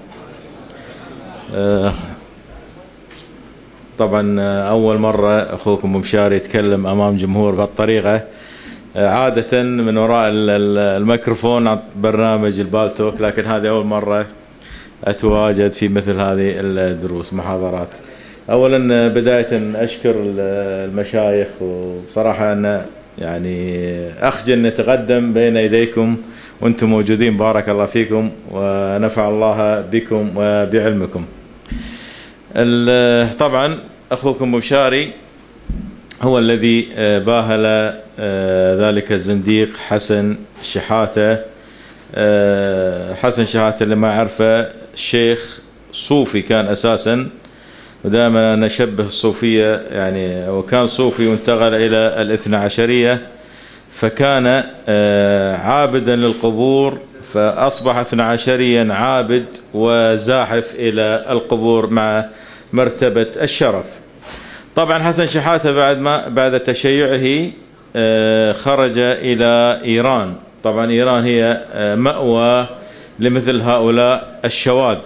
طبعا أول مرة أخوكم مشاري يتكلم أمام جمهور بهالطريقة. عادة من وراء الميكروفون عن برنامج البالتوك، لكن هذه أول مرة أتواجد في مثل هذه الدروس محاضرات. أولا بداية أشكر المشايخ، وبصراحة أنا يعني أخجل أن أتقدم بين يديكم وأنتم موجودين. بارك الله فيكم ونفع الله بكم وبعلمكم. طبعا أخوكم مشاري هو الذي باهل ذلك الزنديق حسن شحاتة. حسن شحاتة اللي ما عرفه شيخ صوفي كان أساسا، ودائما نشبه الصوفية يعني، وكان صوفي وانتقل إلى الاثنى عشرية، فكان عابدا للقبور، فأصبح 12 عابد وزاحف إلى القبور مع مرتبة الشرف. طبعا حسن شحاتة بعد تشيعه خرج إلى إيران. طبعا إيران هي مأوى لمثل هؤلاء الشواذ.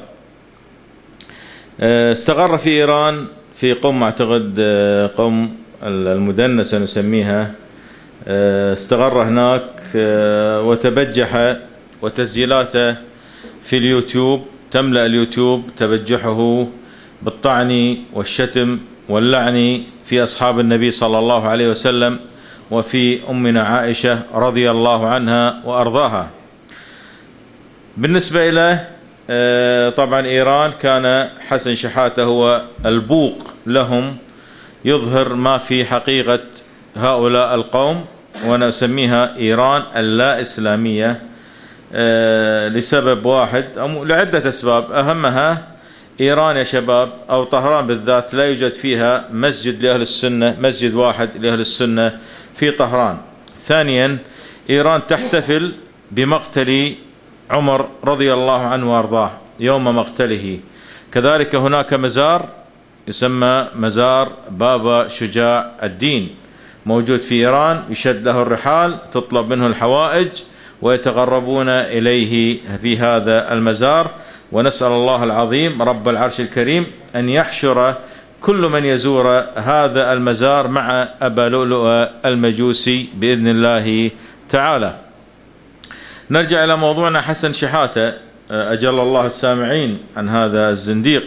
استقر في إيران في قم، أعتقد قم المدنسة نسميها. استقر هناك وتبجح، وتسجيلاته في اليوتيوب تملأ اليوتيوب تبجحه بالطعن والشتم واللعن في أصحاب النبي صلى الله عليه وسلم وفي أمنا عائشة رضي الله عنها وأرضاها. بالنسبة إليه طبعا إيران كان حسن شحاتة هو البوق لهم، يظهر ما في حقيقة هؤلاء القوم، وأنا أسميها إيران اللا إسلامية لسبب واحد أو لعدة أسباب. أهمها إيران يا شباب أو طهران بالذات لا يوجد فيها مسجد لأهل السنة، مسجد واحد لأهل السنة في طهران. ثانيا إيران تحتفل بمقتل عمر رضي الله عنه وارضاه يوم مقتله. كذلك هناك مزار يسمى مزار بابا شجاع الدين موجود في إيران، يشد له الرحال، تطلب منه الحوائج ويتقربون إليه في هذا المزار. ونسأل الله العظيم رب العرش الكريم أن يحشر كل من يزور هذا المزار مع أبا لؤلؤ المجوسي بإذن الله تعالى. نرجع إلى موضوعنا. حسن شحاتة أجل الله السامعين عن هذا الزنديق،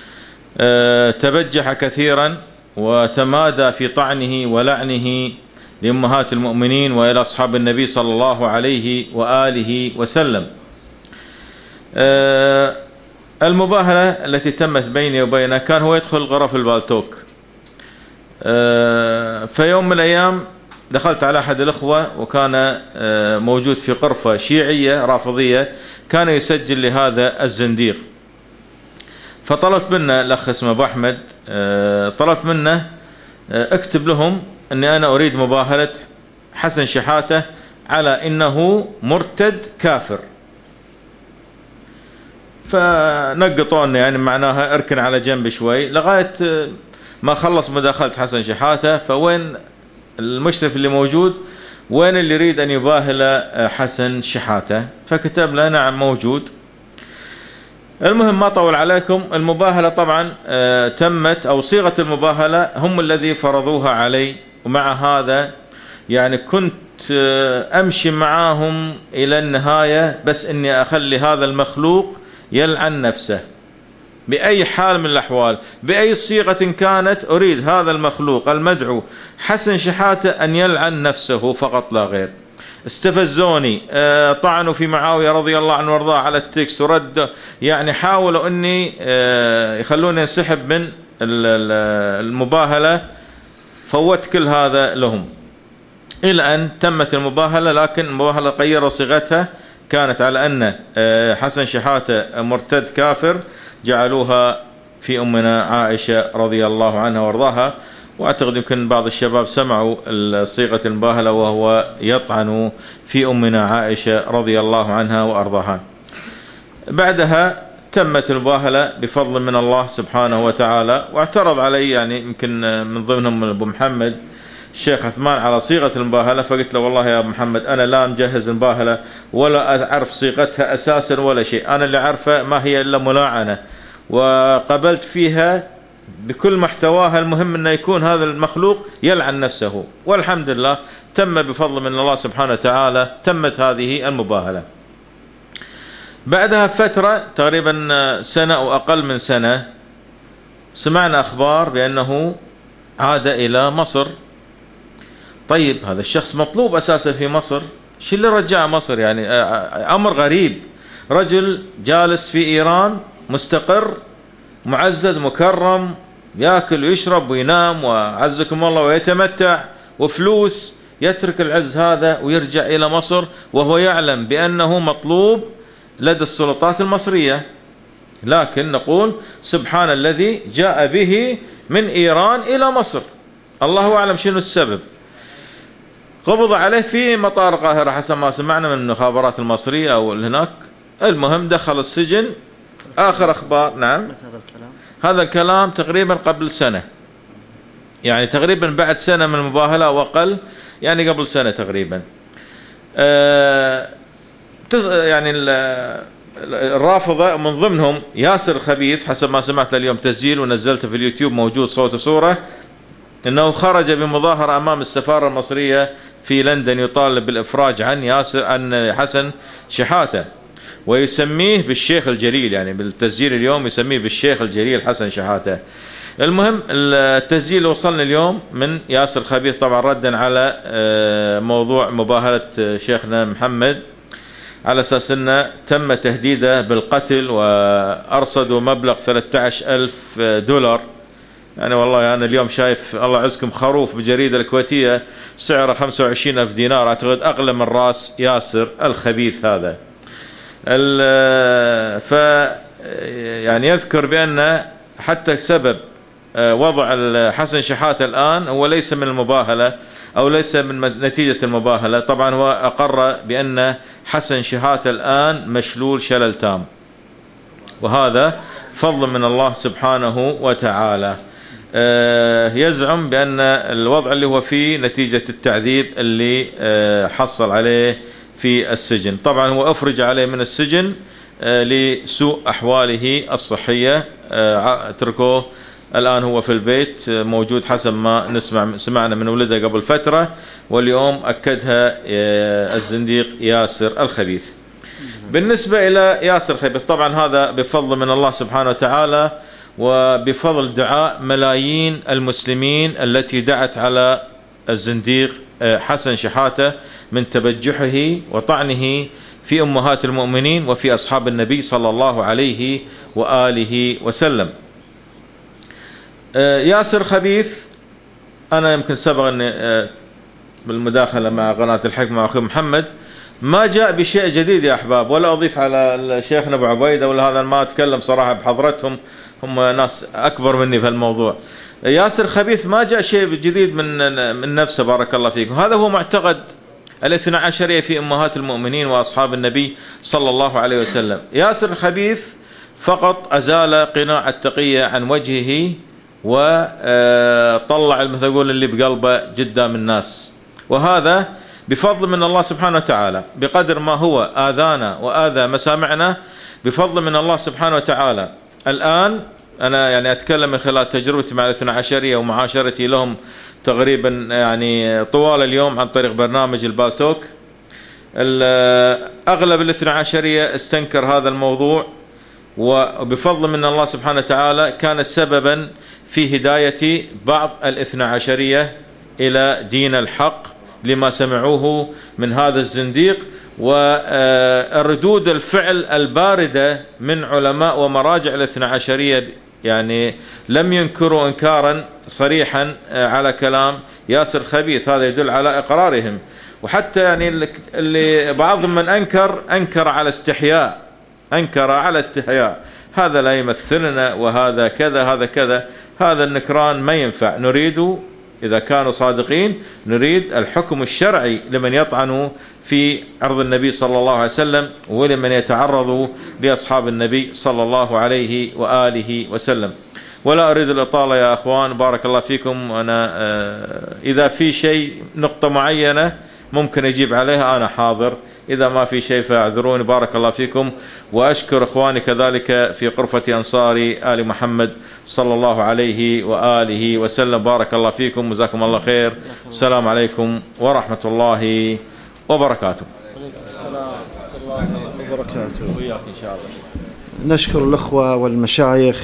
تبجح كثيرا وتمادى في طعنه ولعنه لأمهات المؤمنين وإلى أصحاب النبي صلى الله عليه وآله وسلم. المباهلة التي تمت بيني وبينه كان هو يدخل غرف البالتوك. في يوم من الأيام دخلت على أحد الأخوة وكان موجود في غرفة شيعية رافضية، كان يسجل لهذا الزنديق. فطلبت منه الأخ اسمه أبو أحمد، طلبت منه اكتب لهم أني أنا أريد مباهلة حسن شحاتة على إنه مرتد كافر. فنقطوني يعني معناها اركن على جنب شوي لغاية ما خلص مداخلة حسن شحاتة. فوين المشرف اللي موجود؟ وين اللي يريد أن يباهل حسن شحاتة؟ فكتب له نعم موجود. المهم ما طول عليكم، المباهلة طبعا تمت، أو صيغة المباهلة هم الذي فرضوها علي، ومع هذا يعني كنت أمشي معاهم إلى النهاية، بس إني أخلي هذا المخلوق يلعن نفسه بأي حال من الأحوال، بأي صيغة كانت. أريد هذا المخلوق المدعو حسن شحاتة أن يلعن نفسه فقط لا غير. استفزوني، طعنوا في معاوية رضي الله عنه وارضاه على التكست، ورد يعني حاولوا أني يخلوني انسحب من المباهلة. فوت كل هذا لهم إلى أن تمت المباهلة، لكن المباهلة غيروا صيغتها، كانت على أن حسن شحاتة مرتد كافر، جعلوها في أمنا عائشة رضي الله عنها وارضاها. وأعتقد يمكن بعض الشباب سمعوا صيغة المباهلة وهو يطعن في أمنا عائشة رضي الله عنها وأرضاها. بعدها تمت المباهلة بفضل من الله سبحانه وتعالى. واعترض علي يعني يمكن من ضمنهم أبو محمد الشيخ عثمان على صيغة المباهلة، فقلت له والله يا أبو محمد أنا لا مجهز المباهلة ولا أعرف صيغتها أساسا ولا شيء، أنا اللي عارفه ما هي إلا ملاعنة، وقبلت فيها بكل محتواها. المهم أن يكون هذا المخلوق يلعن نفسه، والحمد لله تم بفضل من الله سبحانه وتعالى، تمت هذه المباهلة. بعدها فترة تقريبا سنة أو أقل من سنة سمعنا أخبار بأنه عاد إلى مصر. طيب هذا الشخص مطلوب أساسا في مصر، شو اللي رجعه مصر؟ يعني أمر غريب، رجل جالس في إيران مستقر معزز مكرم، يأكل ويشرب وينام وعزكم الله ويتمتع وفلوس، يترك العز هذا ويرجع إلى مصر وهو يعلم بأنه مطلوب لدى السلطات المصرية. لكن نقول سبحان الذي جاء به من إيران إلى مصر، الله أعلم شنو السبب. قبض عليه في مطار القاهرة حسب ما سمعنا من المخابرات المصرية أو هناك. المهم دخل السجن. آخر أخبار نعم هذا الكلام تقريبا قبل سنة، يعني تقريبا بعد سنة من المباهلة أو أقل، يعني قبل سنة تقريبا. يعني الرافضة من ضمنهم ياسر خبيث حسب ما سمعت اليوم تسجيل ونزلته في اليوتيوب موجود صوت وصورة، أنه خرج بمظاهرة أمام السفارة المصرية في لندن يطالب بالإفراج عن حسن شحاتة، ويسميه بالشيخ الجليل، يعني بالتسجيل اليوم يسميه بالشيخ الجليل حسن شحاتة. المهم التسجيل وصلنا اليوم من ياسر خبيث طبعا ردا على موضوع مباهلة شيخنا محمد، على أساس أنه تم تهديده بالقتل وأرصدوا مبلغ 13,000 دولار. يعني والله أنا اليوم شايف الله يعزكم خروف بجريدة الكويتية سعره 25,000 دينار، أعتقد أغلى من رأس ياسر الخبيث هذا. يعني يذكر بأن حتى سبب وضع حسن شحاتة الآن هو ليس من المباهلة أو ليس من نتيجة المباهلة. طبعا هو أقر بأن حسن شحاتة الآن مشلول شلل تام، وهذا فضل من الله سبحانه وتعالى. يزعم بأن الوضع اللي هو فيه نتيجة التعذيب اللي حصل عليه في السجن. طبعا هو أفرج عليه من السجن لسوء أحواله الصحية، اتركوه الآن هو في البيت موجود حسب ما سمعنا من ولده قبل فترة، واليوم أكدها الزنديق ياسر الخبيث. بالنسبة إلى ياسر الخبيث طبعا هذا بفضل من الله سبحانه وتعالى، وبفضل دعاء ملايين المسلمين التي دعت على الزنديق حسن شحاتة من تبجحه وطعنه في أمهات المؤمنين وفي أصحاب النبي صلى الله عليه وآله وسلم. ياسر خبيث، أنا يمكن سبق أني بالمداخلة مع قناة الحكمة مع أخي محمد ما جاء بشيء جديد يا أحباب، ولا أضيف على شيخنا أبو عبيدة ولا هذا، ما أتكلم صراحة بحضرتهم، هم ناس أكبر مني في الموضوع. ياسر خبيث ما جاء شيء جديد من نفسه، بارك الله فيكم. هذا هو معتقد الاثنى عشرية في أمهات المؤمنين وأصحاب النبي صلى الله عليه وسلم. ياسر خبيث فقط أزال قناع التقية عن وجهه وطلع مثل يقول اللي بقلبه قدام الناس، وهذا بفضل من الله سبحانه وتعالى. بقدر ما هو آذانا وآذى مسامعنا بفضل من الله سبحانه وتعالى. الآن أنا يعني أتكلم من خلال تجربتي مع الاثنى عشرية ومعاشرتي لهم تقريبا يعني طوال اليوم عن طريق برنامج البالتوك. أغلب الاثنى عشرية استنكر هذا الموضوع، وبفضل من الله سبحانه وتعالى كان سببا في هداية بعض الاثنى عشرية إلى دين الحق لما سمعوه من هذا الزنديق، والردود الفعل الباردة من علماء ومراجع الاثنى عشرية يعني لم ينكروا إنكارا صريحا على كلام ياسر خبيث. هذا يدل على إقرارهم، وحتى يعني اللي بعضهم من أنكر على استحياء، أنكر على استحياء، هذا لا يمثلنا وهذا كذا هذا كذا. هذا النكران ما ينفع. نريد إذا كانوا صادقين نريد الحكم الشرعي لمن يطعن في عرض النبي صلى الله عليه وسلم ولمن يتعرض لأصحاب النبي صلى الله عليه وآله وسلم. ولا أريد الإطالة يا أخوان، بارك الله فيكم. أنا إذا في شيء نقطة معينة ممكن أجيب عليها أنا حاضر، إذا ما في شيء فاعذروني، بارك الله فيكم. وأشكر إخواني كذلك في غرفة أنصار آل محمد صلى الله عليه وآله وسلم، بارك الله فيكم، جزاكم الله خير. السلام عليكم ورحمة الله وبركاته. السلام ورحمة الله وبركاته. وياك إن شاء الله. نشكر الأخوة والمشايخ،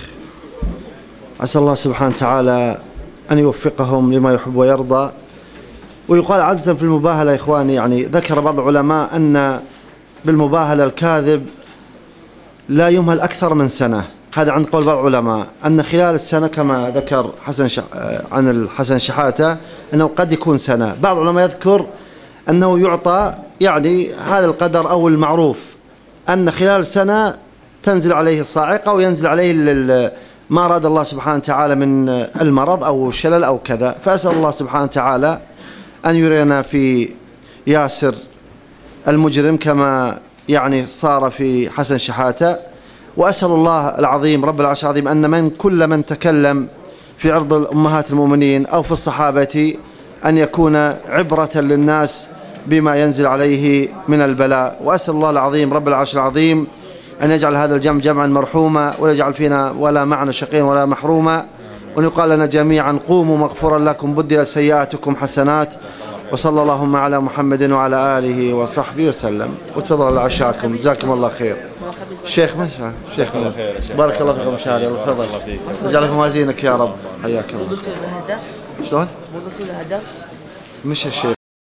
عسى الله سبحانه وتعالى أن يوفقهم لما يحب ويرضى. ويقال عادة في المباهلة يا إخواني، يعني ذكر بعض العلماء أن بالمباهلة الكاذب لا يمهل أكثر من سنة. هذا عند قول بعض العلماء أن خلال السنة كما ذكر عن الحسن شحاتة أنه قد يكون سنة. بعض العلماء يذكر أنه يعطى يعني هذا القدر أو المعروف أن خلال سنة تنزل عليه الصاعقة وينزل عليه ما أراد الله سبحانه وتعالى من المرض أو الشلل أو كذا. فأسأل الله سبحانه وتعالى أن يرينا في ياسر المجرم كما يعني صار في حسن شحاتة. وأسأل الله العظيم رب العرش العظيم أن كل من تكلم في عرض أمهات المؤمنين أو في الصحابة أن يكون عبرة للناس بما ينزل عليه من البلاء. وأسأل الله العظيم رب العرش العظيم أن يجعل هذا الجمع جمعا مرحوما، ولا يجعل فينا ولا معنا شقيا ولا محروما، وأن يقال لنا جميعا قوموا مغفورا لكم بدل سيئاتكم حسنات. وصلى اللهم على محمد وعلى آله وصحبه وسلم. وتفضلوا على عشاكم، جزاكم الله خير. الشيخ ما شاء شيخ بارك الله فيكم شاري، الله تفضل يجعلكم موازينك يا رب، حياك الله. شلون؟ مش الشيخ